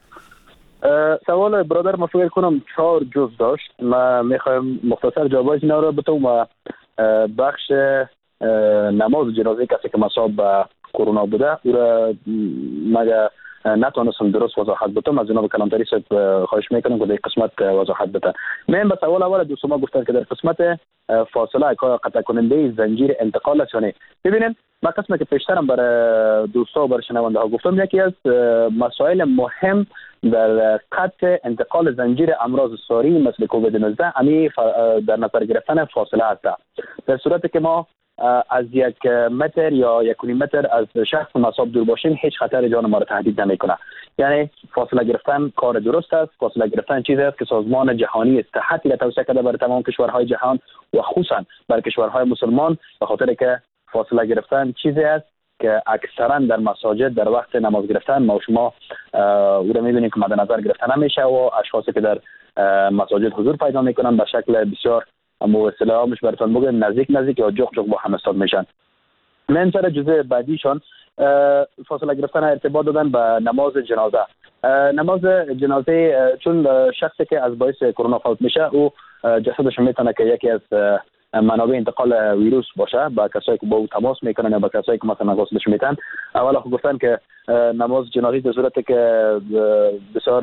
سوال برادر ما فکر کنم 4 جزء داشت. ما میخوایم مختصر جوابش اینا رو بدم و بخش نماز جنازه کسی که مصاب به کرونا بوده او را مگه نتونستم درست وضاحت بدم، از جناب کلانتری صاحب خواهش میکنم که در قسمت وضاحت بده. من به سوال اول دوستان گفتن که در قسمت فاصله قطع کننده زنجیر انتقال است. ببینید ما قسمت که پیشترم برای دوستا و برای شنونده ها گفتم، یکی از مسائل مهم در قطع انتقال زنجیر امراض ساری مثل کووید 19 امی در نظر گرفتن فاصله است. در صورتی که ما از 1 متر یا 1.5 متر از شخص مصاب دور باشیم هیچ خطر جان ما را تهدید نمیکنه. یعنی فاصله گرفتن کار درست است. فاصله گرفتن چیزی است که سازمان جهانی صحت را توصیه کرده برای تمام کشورهای جهان و خصوصا برای کشورهای مسلمان، به خاطر که فاصله گرفتن چیزی است که اکثرا در مساجد در وقت نماز گرفتن ما و شما او را می‌بینیم که مد نظر گرفته نمیشه و اشخاصی که در مساجد حضور پیدا میکنن به شکل بسیار موصله ها مش براتون بگم نزدیک یا جوق با هم استاد میشن. من سر جزء بعدیشون فاصله گرفتن ارتباط دادن به نماز جنازه. نماز جنازه چون شخصی که از باعث کرونا فوت میشه او جسدش میتونه که یکی از منابع انتقال ویروس باشه با کسایی که با او تماس میکنن یا با کسایی که مثلا غسلش میتن. اولا خب گفتن که نماز جنازی در صورتی که بسیار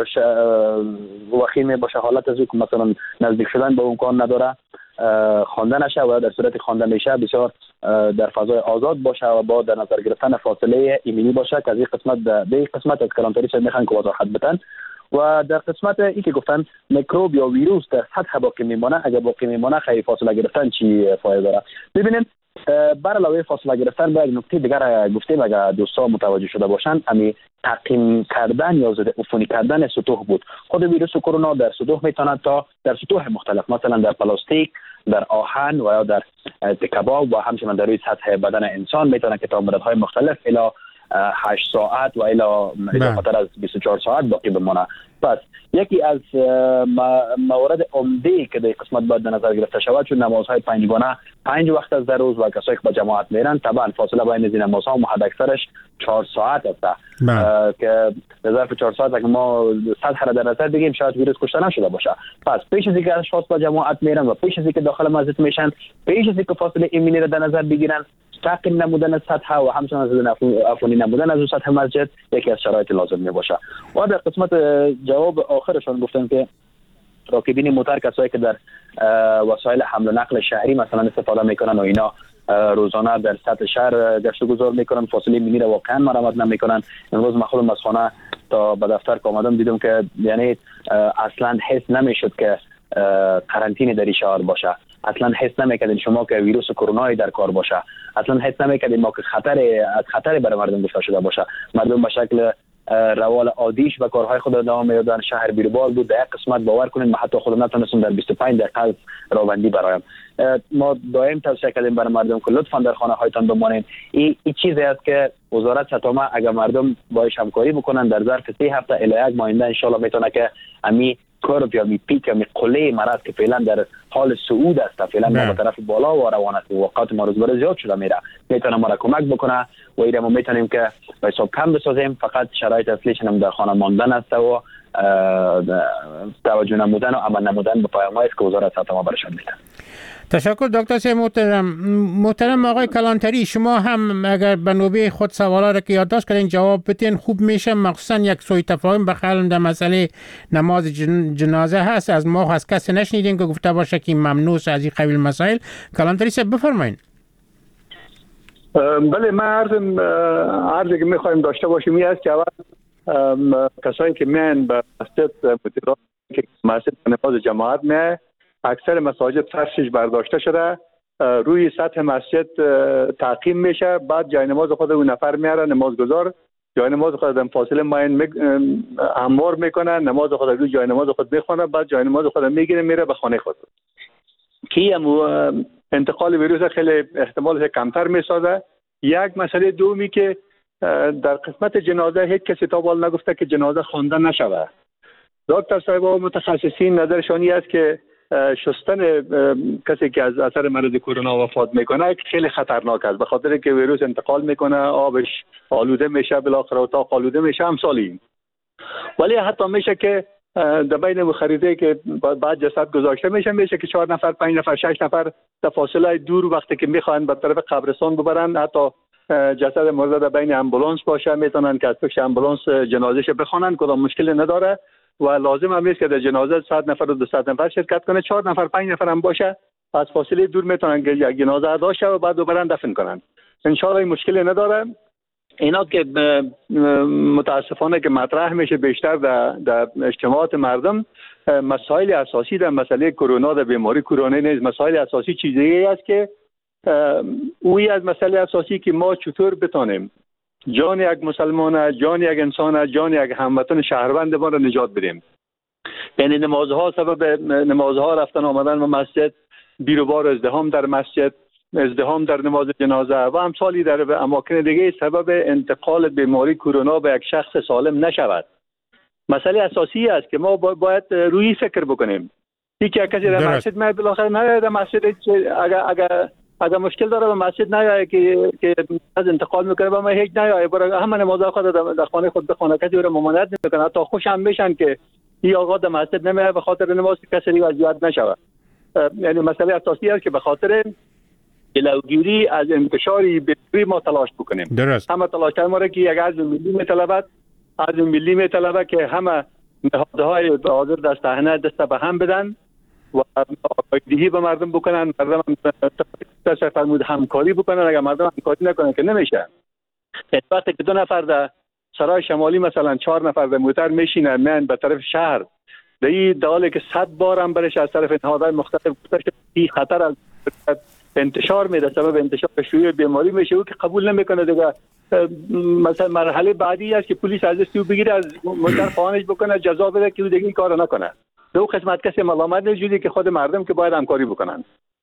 وخیم باشه، حالت از که مثلا نزدیک شدن به امکان نداره خوانده نشه و در صورتی خوانده میشه بسیار در فضای آزاد باشه و با در نظر گرفتن فاصله ایمنی باشه که از این قسمت از کلانتری صاحب میخوان که وضاحت بدن. و در قسمت ای که گفتن میکروب یا ویروس در سطح باقی میمونه، اگر باقی میمونه خیلی فاصله گرفتن چی فایده داره؟ ببینید بر علاوه فاصله گرفتن باید نکته دیگر گفتیم اگر دوستا متوجه شده باشن، همین تعقیم کردن یا ضد عفونی کردن سطوح بود. خود ویروس کرونا در سطوح میتونه تا در سطوح مختلف مثلا در پلاستیک، در آهن و یا در کباب و همچنین در روی سطح بدن انسان میتونه که تا مدت‌های مختلف الی 8 ساعت و الی اضافه‌تر از 24 ساعت باقی بمانه. پس یکی از موارد عمده که در قسمت باید در نظر گرفته شود چون نمازهای 5 گانه 5 وقت از در روز و کسایی که با جماعت میرن طبعا فاصله بین این نمازها حد اکثرش 4 ساعت است که در ظرف 4 ساعت اگه ما سطح را در نظر بگیریم شاید ویروس کشته نشده باشه. پس پیش از اینکه اشخاص با جماعت میرن و پیش از اینکه داخل مسجد میشن، پیش از اینکه فاصله ایمنی را در نظر بگیرن، تعقیم نمودن سطح و همچنین از عفونی نمودن از سطح مسجد یکی از شرایط لازم می باشه. و در قسمت جواب آخرشون گفتن که راکبین موتر کسایی که در وسایل حمل و نقل شهری مثلا استفاده میکنن و اینا روزانه در سطح شهر گشت و گذار میکنن، فاصله ایمنی را واقعا مرمت نمیکنن. امروز من خودم از خانه تا به دفتر آمدم دیدم که یعنی اصلا حس نمیشد که قرنطینه در شهر باشه، اصلا حس نمیکردین شما که ویروس کرونا در کار باشه، اصلا حس نمیکردین ما که خطر برای مردم گفته شده باشه. مردم به شکل روال عادیش و کارهای خود ادامه میدادن. شهر بیروبار بود. در یک قسمت باور کنین ما حتی خودم نتونستم در 25 دقیقه راهبندی برایم. ما دائم توصیه کردیم برای مردم که لطفا در خانه هایتان بمانید. این چیزی است که وزارت سطح اگر مردم باهاش همکاری بکنن در ظرف 3 هفته الی 1 ماه ان شاء الله میتونه که امی کرب یا می پیک یا می قله مرض که فعلا در حال صعود است، فعلا به طرف بالا و روان است، وقت ما روز بر زیاد شده میره، میتونه ما را کمک بکنه و اینا ما میتونیم که به حساب کم بسازیم. فقط شرایط اصلیش هم در خانه ماندن است و توجه نمودن و عمل نمودن به پیام‌هایی که وزارت سطح ما برشان میده. تشکر دکتر صاحب محترم آقای کلانتری، شما هم اگر به نوبه خود سوالا را که یادداشت کردین جواب بدین خوب میشه. مخصوصا یک سوء تفاهم بخیالم در مسئله نماز جنازه هست، از ما از کسی نشنیدین که گفته باشه که ممنوع از این قبیل مسائل. کلانتری صاحب بفرمایید. بله، ما عرضی که میخوایم داشته باشیم این است که اول کسایی که میان به مسجد مدیران که مسجد نماز جماعت میه اکثر مساجد فرشش برداشته شده، روی سطح مسجد تعقیم میشه، بعد جای نماز خود اون نفر میاره نمازگزار جای نماز خود در فاصله معین هموار میکنه، نماز خود روی جای نماز خود میخونه، بعد جای نماز خود میگیره میره به خانه خود. کی انتقال ویروس خیلی احتمالش کمتر میسازه. یک مسئله دومی که در قسمت جنازه هیچ کسی تا حال نگفته که جنازه خوانده نشوه. دکتر صاحب و متخصصین نظرشانی است که شستن کسی که از اثر مرض کرونا وفات میکنه خیلی خطرناک است، به خاطر که ویروس انتقال میکنه، آبش آلوده میشه، بالاخره اتاق آلوده میشه، امثالی. ولی حتی میشه که در بین خریده که بعد جسد گذاشته میشه که 4 نفر 5 نفر 6 نفر در فاصله دور وقتی که میخوان به طرف قبرستان ببرن، حتی جسد مرده در بین امبولانس باشه، میتونن که از پشت امبولانس جنازهش بخوانن، کدام مشکلی نداره و لازم هم نیست که در جنازه 100 نفر و 200 نفر شرکت کنه. 4 نفر 5 نفر هم باشه، از فاصله دور میتونن که یک جنازه داشته و بعد ببرن دفن کنن. ان شاء الله مشکلی نداره. اینا که متاسفانه که مطرح میشه بیشتر در اجتماعات مردم، مسائل اساسی در مسئله کرونا، در بیماری کرونا نیز مسائل اساسی چیزی است که اوی از مسئله اساسی که ما چطور بتانیم جان یک مسلمان، جان یک انسان، جان یک هموطن شهروند ما را نجات بدیم. یعنی نمازها، سبب نمازها رفتن آمدن و مسجد، بیروبار ازدحام در مسجد، ازدحام در نماز جنازه و امثالی در اماکن دیگه سبب انتقال بیماری کرونا به یک شخص سالم نشود. مسئله اساسی است که ما باید روی فکر بکنیم. یکی کسی در مسجد ما بالاخره نه در مسجد اگر مشکل داره به مسجد نیایه که از انتقال میکنه و ما هیچ نیایه، برای همه نمازها خود در خانه خود بخونه، کسی رو ممانعت نمیکنه. حتی خوش هم میشن که این آقا در مسجد نمیره به خاطر نماز کسی دیگه اذیت نشوه. یعنی مسئله اساسی است که به خاطر جلوگیری از انتشاری بیماری ما تلاش بکنیم. درست. همه تلاش ما را که یک عزم ملی میطلبه که همه نهادهای حاضر در صحنه دست به هم بدن و آگاهی به مردم بکنن، مردم هم فرمود همکاری بکنن. اگر مردم همکاری نکنن که نمیشه. وقتی که 2 نفر در سرای شمالی مثلا 4 نفر در موتر میشینن من به طرف شهر، در این حالی که 100 بار هم برش از طرف نهادهای مختلف این خطر از انتشار میده، سبب انتشار شیوع بیماری میشه، او که قبول نمیکنه دیگه. مثلا مرحله بعدی است که پلیس از دستو بگیره، از موتر خانش بکنه، جزا بده که او دیگه این کارو نکنه. دو قسمت کسی ملامت نمیشه که خود مردم که باید همکاری بکنن.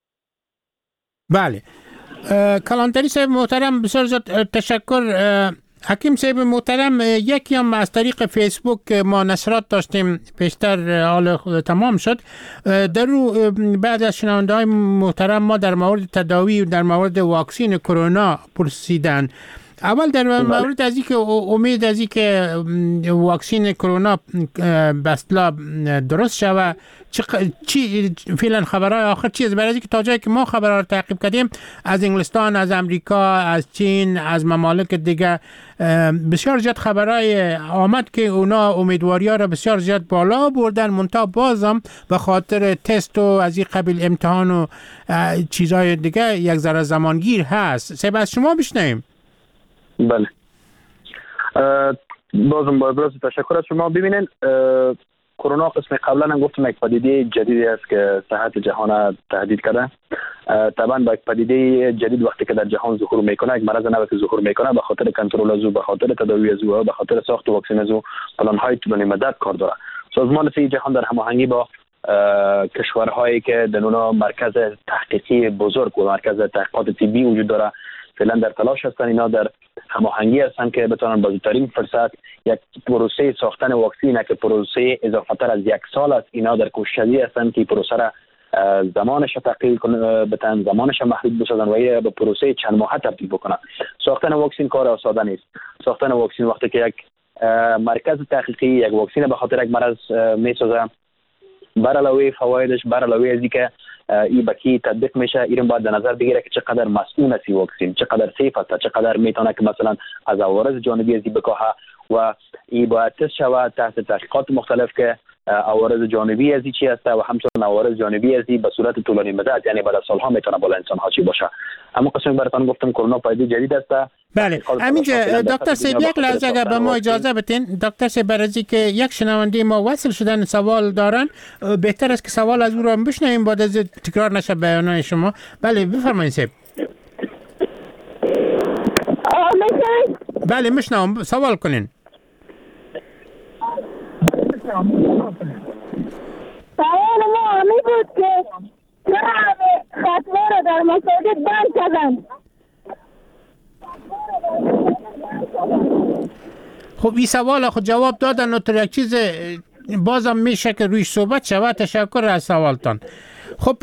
بله. کلانتری صاحب محترم بسیار زیاد تشکر. حکیم صاحب محترم، یکی هم از طریق فیسبوک ما نشرات داشتیم، پیشتر حال تمام شد. در رو بعد از شنونده های محترم ما در مورد تداوی و در مورد واکسین کرونا پرسیدن. اول در مورد از اینکه امید از اینکه واکسین کرونا به اصطلاح درست شوه، چی فعلا خبرهای آخر چیز؟ برای اینکه تا جایی که ما خبرها رو تعقیب کردیم از انگلستان، از امریکا، از چین، از ممالک دیگه بسیار زیاد خبرهای آمد که اونا امیدواری‌ها را بسیار زیاد بالا بردن، منتها بازم به خاطر تست و از این قبیل امتحان و چیزهای دیگه یک ذره زمانگیر هست. سبب از شما بشنویم. بله، بازم با ابراز تشکر از شما. ببینید کرونا قسم قبلا هم گفتم یک پدیده جدیدی است که صحت جهان تهدید کرده. طبعا با یک پدیده جدید وقتی که در جهان ظهور میکنه، یک مرض نوی که ظهور میکنه، به خاطر کنترل از او، به خاطر تداوی از او، به خاطر ساخت واکسن از او، پلان های طولانی مدت کار داره. سازمان صحت جهان در هماهنگی با کشورهایی که در اونها مرکز تحقیقی بزرگ و مرکز تحقیقات طبی وجود داره فعلا در تلاش هستن. اینا در هماهنگی هستن که بتونن با زودترین فرصت یک پروسه ساختن واکسن که پروسه اضافه تر از 1 سال است، اینا در کوشش هستن که پروسه را زمانش تقلیل کنن، بتن زمانش محدود بسازن و یا به پروسه چند ماهه تبدیل بکنن. ساختن واکسن کار ساده نیست. ساختن واکسن وقتی که یک مرکز تحقیقی یک واکسن به خاطر یک مرض میسازه، بر علاوه فوایدش، بر علاوه از اینکه این بکی تطبیق میشه، این باید در نظر بگیره که چقدر مسئول است واکسن، چقدر سیف است، چقدر میتونه که مثلا از عوارض جانبی از این بکاهه و این باید تست شود تحت تحقیقات مختلف که عوارض جانبی از این چی است و همچنین عوارض جانبی از این به صورت طولانی مدت، یعنی بعد از سالها میتونه بالا انسان ها چی باشه. اما قسمی براتون گفتم کرونا پدیده جدید است. بله، همینجا دکتر صاحب یک لحظه اگر به ما اجازه بدین. دکتر صاحب برای که یک شنونده ما وصل شدن سوال دارن، بهتر است که سوال از او را بشنویم بعد از تکرار نشه بیانات شما. بله بفرمایید صاحب. بله میشنوم، سوال کنین. سوال ما همی بود که چرا ختمه رو در مساجد بند کردن؟ خب این سوال خود جواب دادن و تو یک چیز بازم میشه که روی صحبت شود. تشکر از سوالتان. خب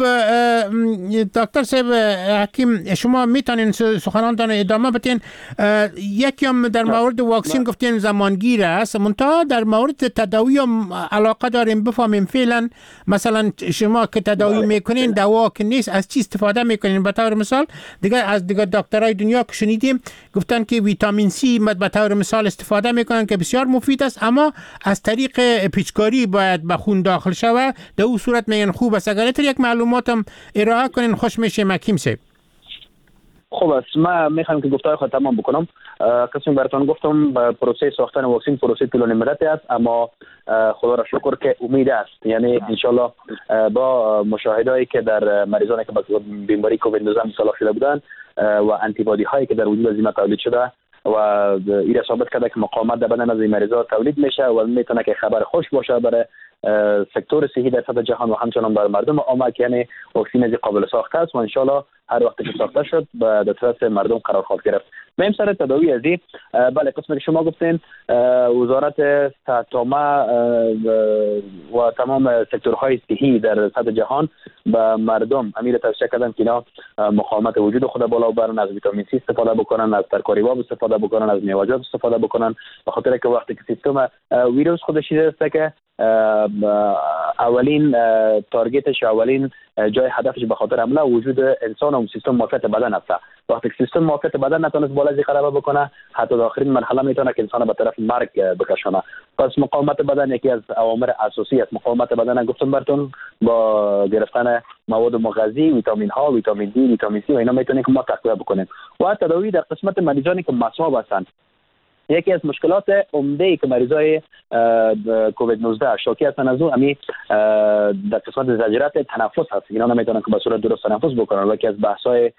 دکتر صاحب حکیم، شما میتونین سخنانتان ادامه بدین. یکی هم در مورد واکسین گفتین زمانگیر است، منتها در مورد تداوی هم علاقه داریم بفهمیم فعلا مثلا شما که تداوی میکنین دوا که نیست از چی استفاده میکنین؟ به طور مثال از دیگه دکترای دنیا که شنیدیم گفتن که ویتامین سی به طور مثال استفاده میکنن که بسیار مفید است، اما از طریق پیچکاری باید به خون داخل شود. در اون صورت میگن خوب است. اگر یک معلوماتم ارائه کنین خوش میشه حکیم صاحب. خب است، ما میخوام که گفتار خود تمام بکنم. قسم براتون گفتم پروسه ساختن واکسن پروسه طولانی مدت است، اما خدا را شکر که امید است. یعنی ان شاء الله با مشاهدهایی که در مریضانی که با بیماری کووید 19 مبتلا شده بودند و آنتی بادی هایی که در وجود از این تولید شده و این ثابت کرده که مقاومت در بدن از این مریضا تولید میشه و میتونه که خبر خوش باشه برای سکتور صحی در سطح جهان و همچنان برای مردم عامه، که یعنی واکسن از قابل ساخته است و ان شاء الله هر وقت که ساخته شد به دسترس مردم قرار خواهد گرفت. میم سر تداوی ازی، بله قسمی که شما گفتین وزارت تامه و تمام سکتورهای صحی در سطح جهان به مردم امیر توصیه کردن که اینا مقاومت وجود خود بالا ببرن، از ویتامین سی استفاده بکنن، از ترکاری‌ها استفاده بکنن، از میوه‌جات استفاده بکنن، به خاطر که وقتی که سیستم ویروس خودش چیزی است که اولین تارگتش، اولین جای هدفش به خاطر حمله وجود انسان و سیستم موافقت بدن است. وقتی که سیستم موافقت بدن نتونست بالا زی غلبه بکنه، حتی در آخرین مرحله میتونه که انسان به طرف مرگ بکشونه. پس مقاومت بدن یکی از اوامر اساسی است. مقاومت بدن گفتم براتون با گرفتن مواد مغذی، ویتامین ها، ویتامین دی، ویتامین سی و اینا میتونه که ما تقویت بکنیم. و تداوی در قسمت مریضانی که مصاب هستند، یکی از مشکلات عمده که مریضای کووید 19 شاکی هستند از اون امی در قسمت زجرات تنفس هست. اینا نمیتونن که به صورت درست تنفس بکنن. و یکی از بحث‌های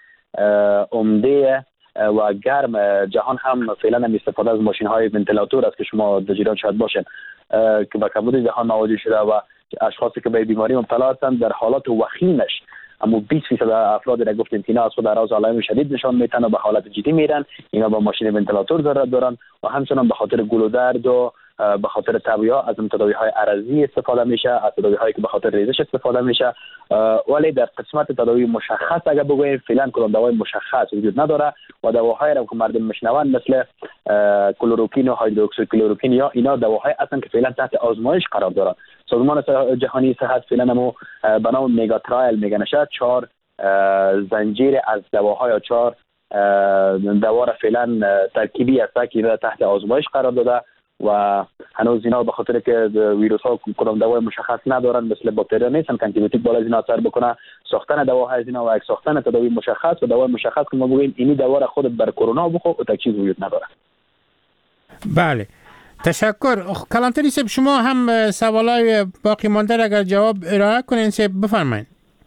عمده و گرم جهان هم فعلا استفاده از ماشین‌های ونتیلاتور است که شما در جریان شاید باشین که به کمبود جهان مواجه شده و اشخاصی که به بیماری مبتلا هستند در حالات وخیمش اما 20% افراد را گفتیم که اینا از خود اعراض علائم شدید نشان میدن و به حالت جدی میرن. اینا با ماشین ونتیلاتور ضرورت دارن و همچنان به خاطر گلو درد و به خاطر تبیها از تداوی‌های عرضی استفاده میشه، از تداوی‌هایی که به خاطر ریزش استفاده میشه. ولی در قسمت تداوی مشخص اگر بگوییم فعلا کدام دوای مشخص وجود نداره و دواهایی را که مردم میشنون مثل کلوروکین و هایدروکسیکلوروکین یا اینا دواهایی هستن که فعلا تحت آزمایش قرار دارن. سازمان جهانی صحت فعلا همو به نام مگا ترایل میگن 4 زنجیر از دواهای 4 دوا را فعلا ترکیبی است که تحت آزمایش قرار داده و هنوز اینا به خاطر که ویروس ها کدام دوای مشخص ندارن مثل باکتریا نیستن که آنتی بیوتیک بالا از اینا اثر بکنه. ساختن دواهای از اینا و یک ساختن تداوی مشخص و دوای مشخص که ما بگیم اینی دوا را خودت بر کرونا بخو و تک چیز وجود نداره. بله تشکر. کلانتری صاحب شما هم سوالای باقی مانده اگر جواب ارائه کنین صاحب بفرمایید.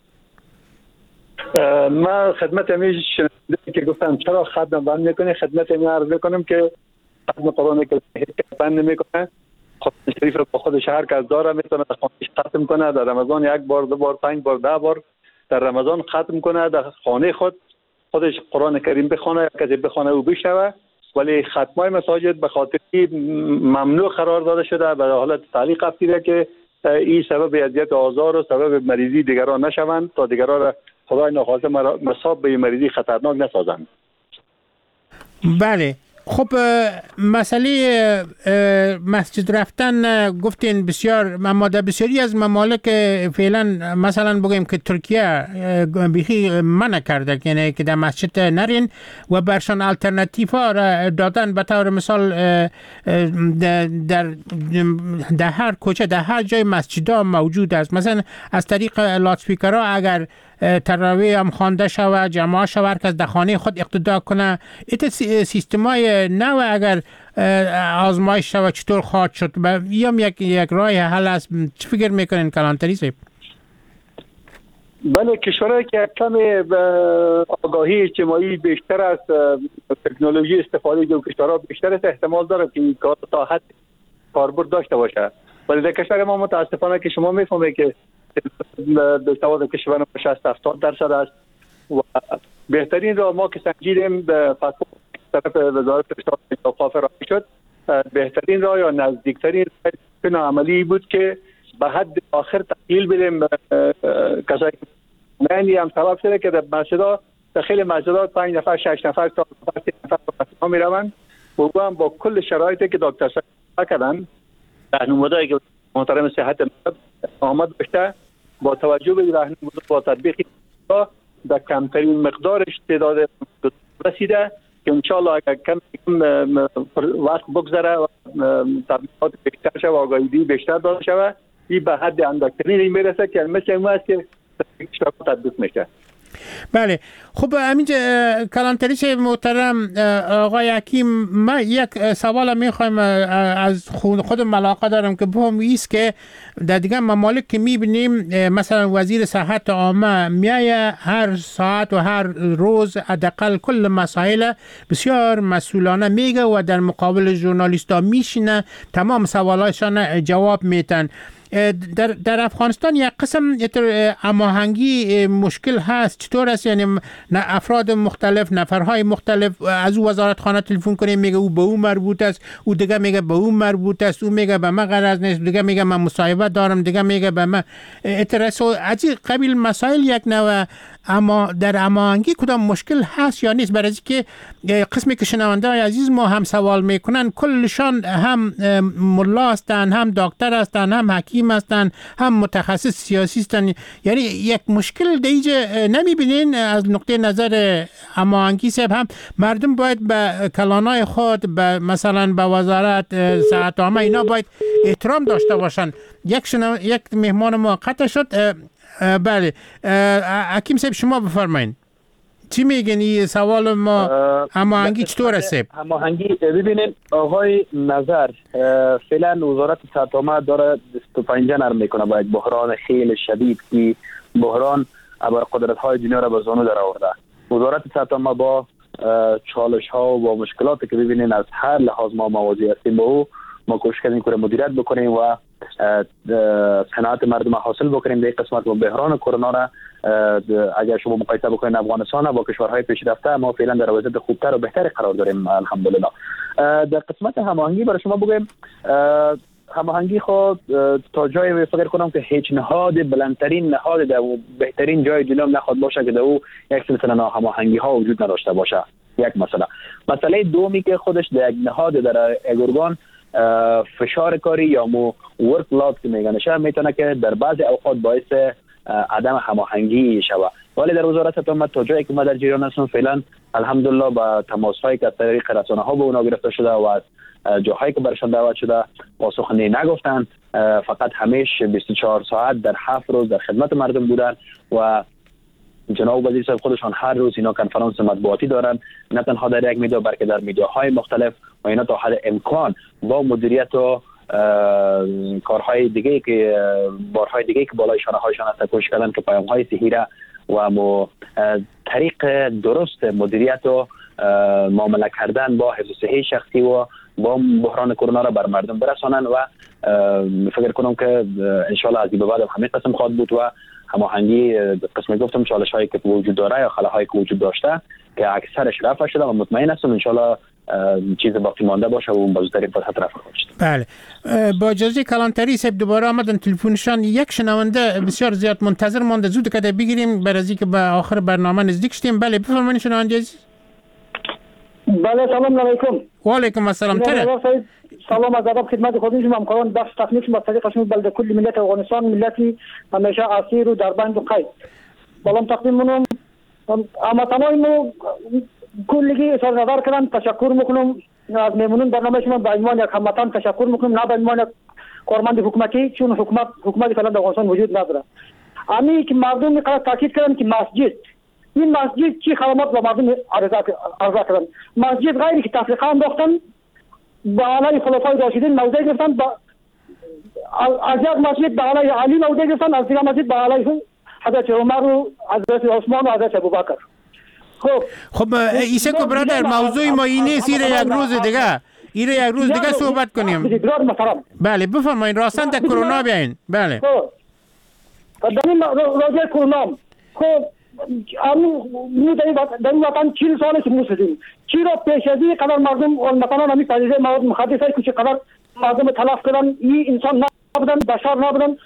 ما خدمت امیش که گفتم چرا ختم بند میکنه، خدمت امی عرض میکنم که ختم قرآن که بند نمیکنه، خود شریف رو با خودش هر کس داره میتونه خانهش ختم کنه. در رمضان 1 بار 2 بار 5 بار 10 بار در رمضان ختم کنه، در خانه خودش قرآن کریم بخونه، کسی بخونه و بشنوه. ولی ختمای مساجد به خاطر ممنوع قرار داده شده به حالت تعلیق افتیده که این سبب اذیت آزار و سبب مریضی دیگران نشوند تا دیگران را خدای ناخواسته مصاب به مریضی خطرناک نسازند. بله خب مسئله مسجد رفتن گفتین بسیار بسیاری از ممالک فعلا مثلا بگیم که ترکیه بیخی منع کرده یعنی که در مسجد نرین و برشان الټرناتیو ها را دادن. به طور مثال در هر کوچه در هر جای مسجد ها موجود است. مثلا از طریق لاسپیکرها اگر تراویح هم خوانده شود، جماعت شود، هر کس در خانه خود اقتدا کنه. ایت سیستمای نو اگر آزمایش شود چطور خواهد شد؟ یا یک راه حل است؟ چی فکر میکنین کلانتری صاحب؟ بله، کشورهایی که کم آگاهی اجتماعی بیشتر از تکنولوژی استفاده دو کشورها بیشتر است، احتمال داره که این کار تا حد کاربرد داشته باشه. ولی در کشور ما متاسفانه که شما میفهمید که دستاورد کشور ما 60-70% است و بهترین راه ما که سنجیدیم به فتوا طرف وزارت ارشاد و اوقاف را شد، بهترین راه یا نزدیکترین راه عملی بود که به حد آخر تحلیل بدیم کسایی که من هم سبب شده که در مسجدها خیلی مسجدها 5 نفر 6 نفر تا 10 نفر به می روند و او هم با کل شرایطی که دکتر صاحب کردن راهنمایی که محترم صحت آمد بشه با توجه به راهنمایی با تطبیق در کمترین مقدارش تعداد رسیده که انشالله اگر کم وقت بگذره و تبلیغات بیشتر شود و آگاهی بیشتر داده شود این به حد اندکترین میرسه که مثل این است که تطبیق میشه. بله خب همینجا کلانتریش محترم آقای حکیم، من یک سوال میخوایم از خود ملاقه دارم که بهم ایست که در دیگه ممالک که میبینیم مثلا وزیر صحت عامه میایه هر ساعت و هر روز حداقل کل مسائل بسیار مسئولانه میگه و در مقابل ژورنالیستا میشینه تمام سوالایشان جواب میتن. در افغانستان یک قسم هماهنگی مشکل هست، چطور است؟ یعنی افراد مختلف، نفرهای مختلف از او وزارت خانه تلفن کنیم میگه او به او مربوط است، او دیگه میگه به او مربوط است، او میگه به من غرض نیست، دیگه میگه من مصاحبه دارم، دیگه میگه به من اعتراض. از این قبیل مسائل یک نوع اما در هماهنگی کدام مشکل هست یا نیست؟ برای که قسمی که شنونده های عزیز ما هم سوال میکنن کلشان هم ملا هستن، هم دکتر هستن، هم حکیم هستن، هم متخصص سیاسی هستن. یعنی یک مشکل دیگه نمیبینین از نقطه نظر هماهنگی صاحب؟ هم مردم باید به کلانای خود مثلا به وزارت صحت عامه اینا باید احترام داشته باشن. یک مهمان ما قطع شد. بله حکیم صاحب شما بفرمایید چی میگن؟ این سوال ما هماهنگی چطور است؟ هماهنگی ببینید آقای نظر فعلا وزارت صحت عامه داره 25 نرم میکنه با یک بحران خیلی شدید که بحران ابرقدرت های دنیا را به زانو در آورده. وزارت صحت عامه با چالش ها و با مشکلاتی که ببینید از هر لحاظ ما مواجه هستیم با او، ما کوشش کردیم که مدیریت بکنیم و قناعت مردم حاصل بکنیم. در قسمت با بحران کرونا را اگر شما مقایسه بکنید افغانستان با کشورهای پیشرفته ما فعلا در وضعیت خوبتر و بهتری قرار داریم الحمدلله. در قسمت هماهنگی برای شما بگم هماهنگی خود تا جای فکر کنم که هیچ نهاد بلندترین نهاد در بهترین جای دنیا نخواد باشه که در او یک سلسله هماهنگی ها وجود نداشته باشه. یک مسئله دومی که خودش در یک نهاد در اگرگان فشار کاری یا ورک لود که میگنشه میتونه که در بعضی اوقات باعث عدم هماهنگی شود. ولی در وزارت عامه تا جایی که ما در جریان هستم فعلا الحمدلله با تماس‌هایی که از طریق رسانه‌ها به اونا گرفته شده و از جاهایی که برشان دعوت شده پاسخی نگفتن، فقط همیشه 24 ساعت در 7 روز در خدمت مردم بودن و جناب وزیر صاحب خودشان هر روز اینا کنفرانس مطبوعاتی دارن، نه تنها در یک میدیا بلکه در میدیاهای مختلف و اینا تا حد امکان با مدیریت و کارهای دیگه که بارهای دیگه که بالای شانه هایشان هست کوشش کردن که پیام های صحیح و طریق درست مدیریت و معامله کردن با حفظ صحه شخصی و با بحران کرونا را بر مردم برسانن و فکر کنم که ان شاء الله از این به بعد همین قسم خواهد بود و هماهنگی قسمی گفتم چالش هایی که وجود داره یا خلاهایی که وجود داشته که اکثرش رفع شده و مطمئن هستم ان شاء الله چیز باقی مانده باشه و بازترین فرصت رفع خواهد شد. بله با اجازه کلانتری صاحب دوباره آمدن تلفنشان. یک شنونده بسیار زیاد منتظر مونده، زود که بگیریم برای از اینکه به آخر برنامه نزدیک شدیم. بله بفرمایید شنونده عزیز. بله سلام علیکم. و علیکم السلام. سلام از ادب خدمت خودم شما همکاران بخش تکنیک مستقیم قسم بلده کل ملت افغانستان ملتی همیشه اسیر و در بند و قید. سلام تقدیم منم اما تمام کلگی اظهار نظر کردن. تشکر میکنم از میمونون برنامه شما به عنوان یک هموطن تشکر میکنم، نه به عنوان یک کارمند حکومتی، چون حکومت فعلا در افغانستان وجود نداره. امی که مردم میخواد تاکید کردن که این مسجد چی خدمات به مردم عرضه کردن. مسجد غیری که تفریقه انداختن با علی خلفای راشدین موضع گرفتن، از یک مسجد به علی علی موضع گرفتن، از دیگر مسجد به علی حضرت عمر و حضرت عثمان و حضرت ابوبکر. خب ایسکو برادر، موضوع ما این نیست، ایره یک روز دیگه صحبت کنیم. بله بفرمایید، راستن در کرونا بیاین. بله در این راجع کرونا خب در این وطن 40 ساله که موسیدیم، چرا پیش از این قدر مردم مثلا همین پدیده مواد مخدر که چقدر مردم تلف کردن، این انسان نبودن، بشر نبودن.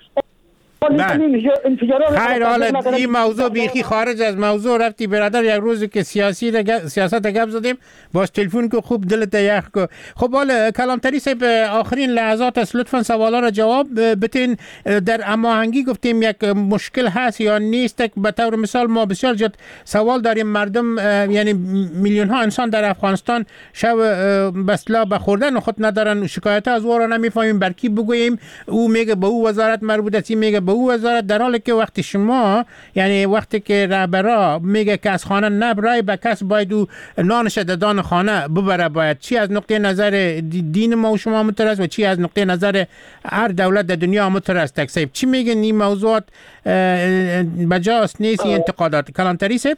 خیر، حالا این موضوع بیخی خارج از موضوع رفتی برادر. یک روزی که سیاست گپ زدیم باش تلفن کو خوب دلت یخ کو. خب حالا کلامتری صاحب، آخرین لحظات است، لطفا سوالا را جواب بتین. در هماهنگی گفتیم یک مشکل هست یا نیست؟ به طور مثال ما بسیار جد سوال داریم، مردم یعنی میلیون ها انسان در افغانستان شب بسلا به خوردن خود ندارن، شکایت از او را نمیفهمیم برکی بگوییم، او میگه به او وزارت مربوط است، میگه به او وزارت، در حالی که وقتی شما یعنی وقتی که رهبرا میگه که از خانه نبرای، به کس باید او نانش ددان خانه ببره. باید چی از نقطه نظر دین ما و شما مترست و چی از نقطه نظر هر دولت در دنیا مترست؟ تکسیب چی میگن این موضوعات بجاست نیست این انتقادات؟ کلامتری صاحب.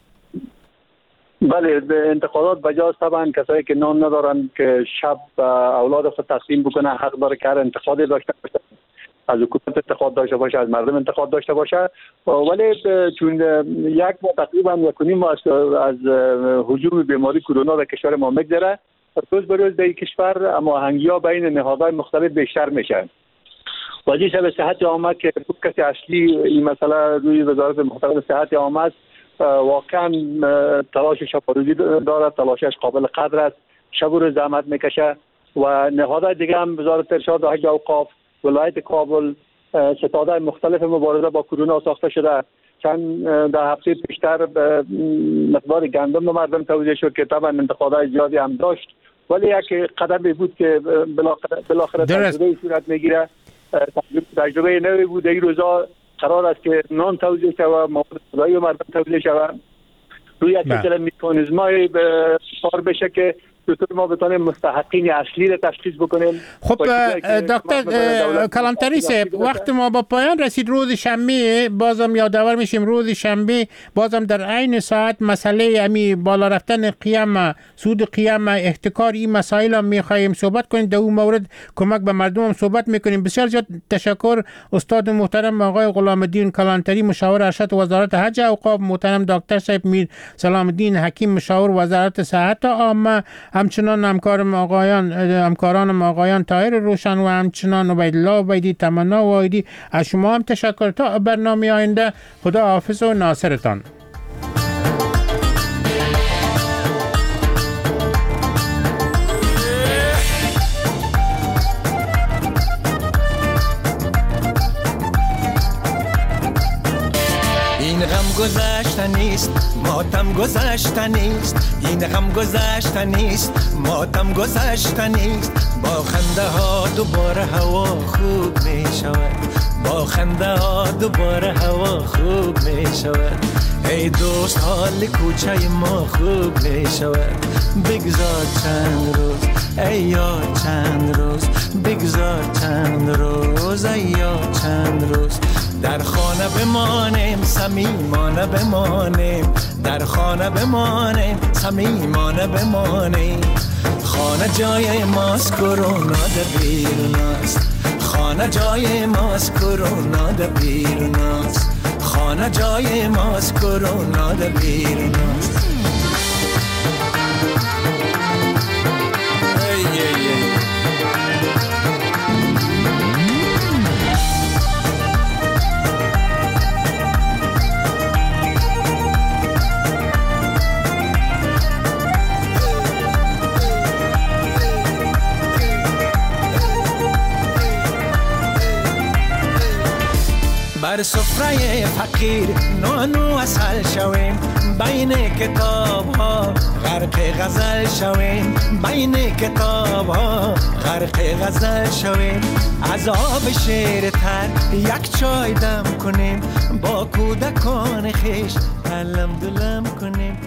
بله، انتقادات بجاست. طبعا کسایی که نان ندارن که شب اولاد خود تقسیم بکنه حق داره که هر انتقادی داشته باشه، از حکومت انتقاد داشته باشه، از مردم انتقاد داشته باشه. ولی چون یک ماه تقریبا 1.5 ماه از هجوم بیماری کرونا در کشور ما میگذره، روز به روز در کشور هماهنگی‌ها بین نهادهای مختلف بیشتر میشه. وزیر به صحت عامه که کسی اصلی این مسئله روی وزارت محترم صحت عامه است، واقعا تلاش شب‌روزی دارد، تلاشش قابل قدر است، شب و روز زحمت میکشه. و نهادهای دیگه هم وزارت ارشاد و حج و اوقاف، ولایت کابل، ستادهای مختلف مبارزه با کرونا ساخته شده. چند در هفته پیشتر مقدار گندم به مردم توزیع شد که طبعا انتقادهای زیادی هم داشت، ولی یک قدمی بود که بالاخره تجربه صورت میگیره. تجربه نوی بود. این روزا قرار است که نان توزیع شود، مواد غذایی مردم توزیع شود، روی یک سلسله مکانیزم‌های کار بشه که چطور ما بتونیم مستحقین اصلی رو تشخیص بکنیم. خب دکتر کلامتری صاحب، وقت ما با پایان رسید. روز شنبه بازم یادآور میشیم، روز شنبه بازم در عین ساعت مسئله امی بالا رفتن قیام، سود قیام، احتکار، این مسائل هم میخواهیم صحبت کنیم. در اون مورد کمک به مردم هم صحبت میکنیم. بسیار زیاد تشکر استاد محترم آقای غلام الدین کلانتری، مشاور ارشد وزارت حج و اوقاف، محترم دکتر صاحب میر سلام الدین حکیم، مشاور وزارت صحت عامه، همچنان همکارانم آقایان طاهر روشن و همچنان عبیدالله عبیدی، تمنا واحدی. از شما هم تشکر. تا برنامه آینده، خدا حافظ و ناصرتان. این غم گذشته نیست، ماتم گذشته نیست، این غم گذشته نیست، ماتم گذشته نیست. با خنده ها دوباره هوا خوب می شود، با خنده ها دوباره هوا خوب می شود. ای دوست حال کوچه ما خوب می شود. بگذار چند روز، ای یار چند روز، بگذار چند روز، ای یار چند روز. در خانه بمانیم، صمیمانه بمانیم، در خانه بمانیم، صمیمانه بمانیم. خانه جای ماست، کرونا در بیرون است. خانه جای ماست، کرونا در بیرون است. خانه جای ماست، کرونا در بیرون است. بر سفره فقیر نان و عسل شویم، بین کتاب ها غرق غزل شویم، بین کتاب ها غرق غزل شویم. از آب شیرتر یک چای دم کنیم، با کودکان خویش علم دلم کنیم.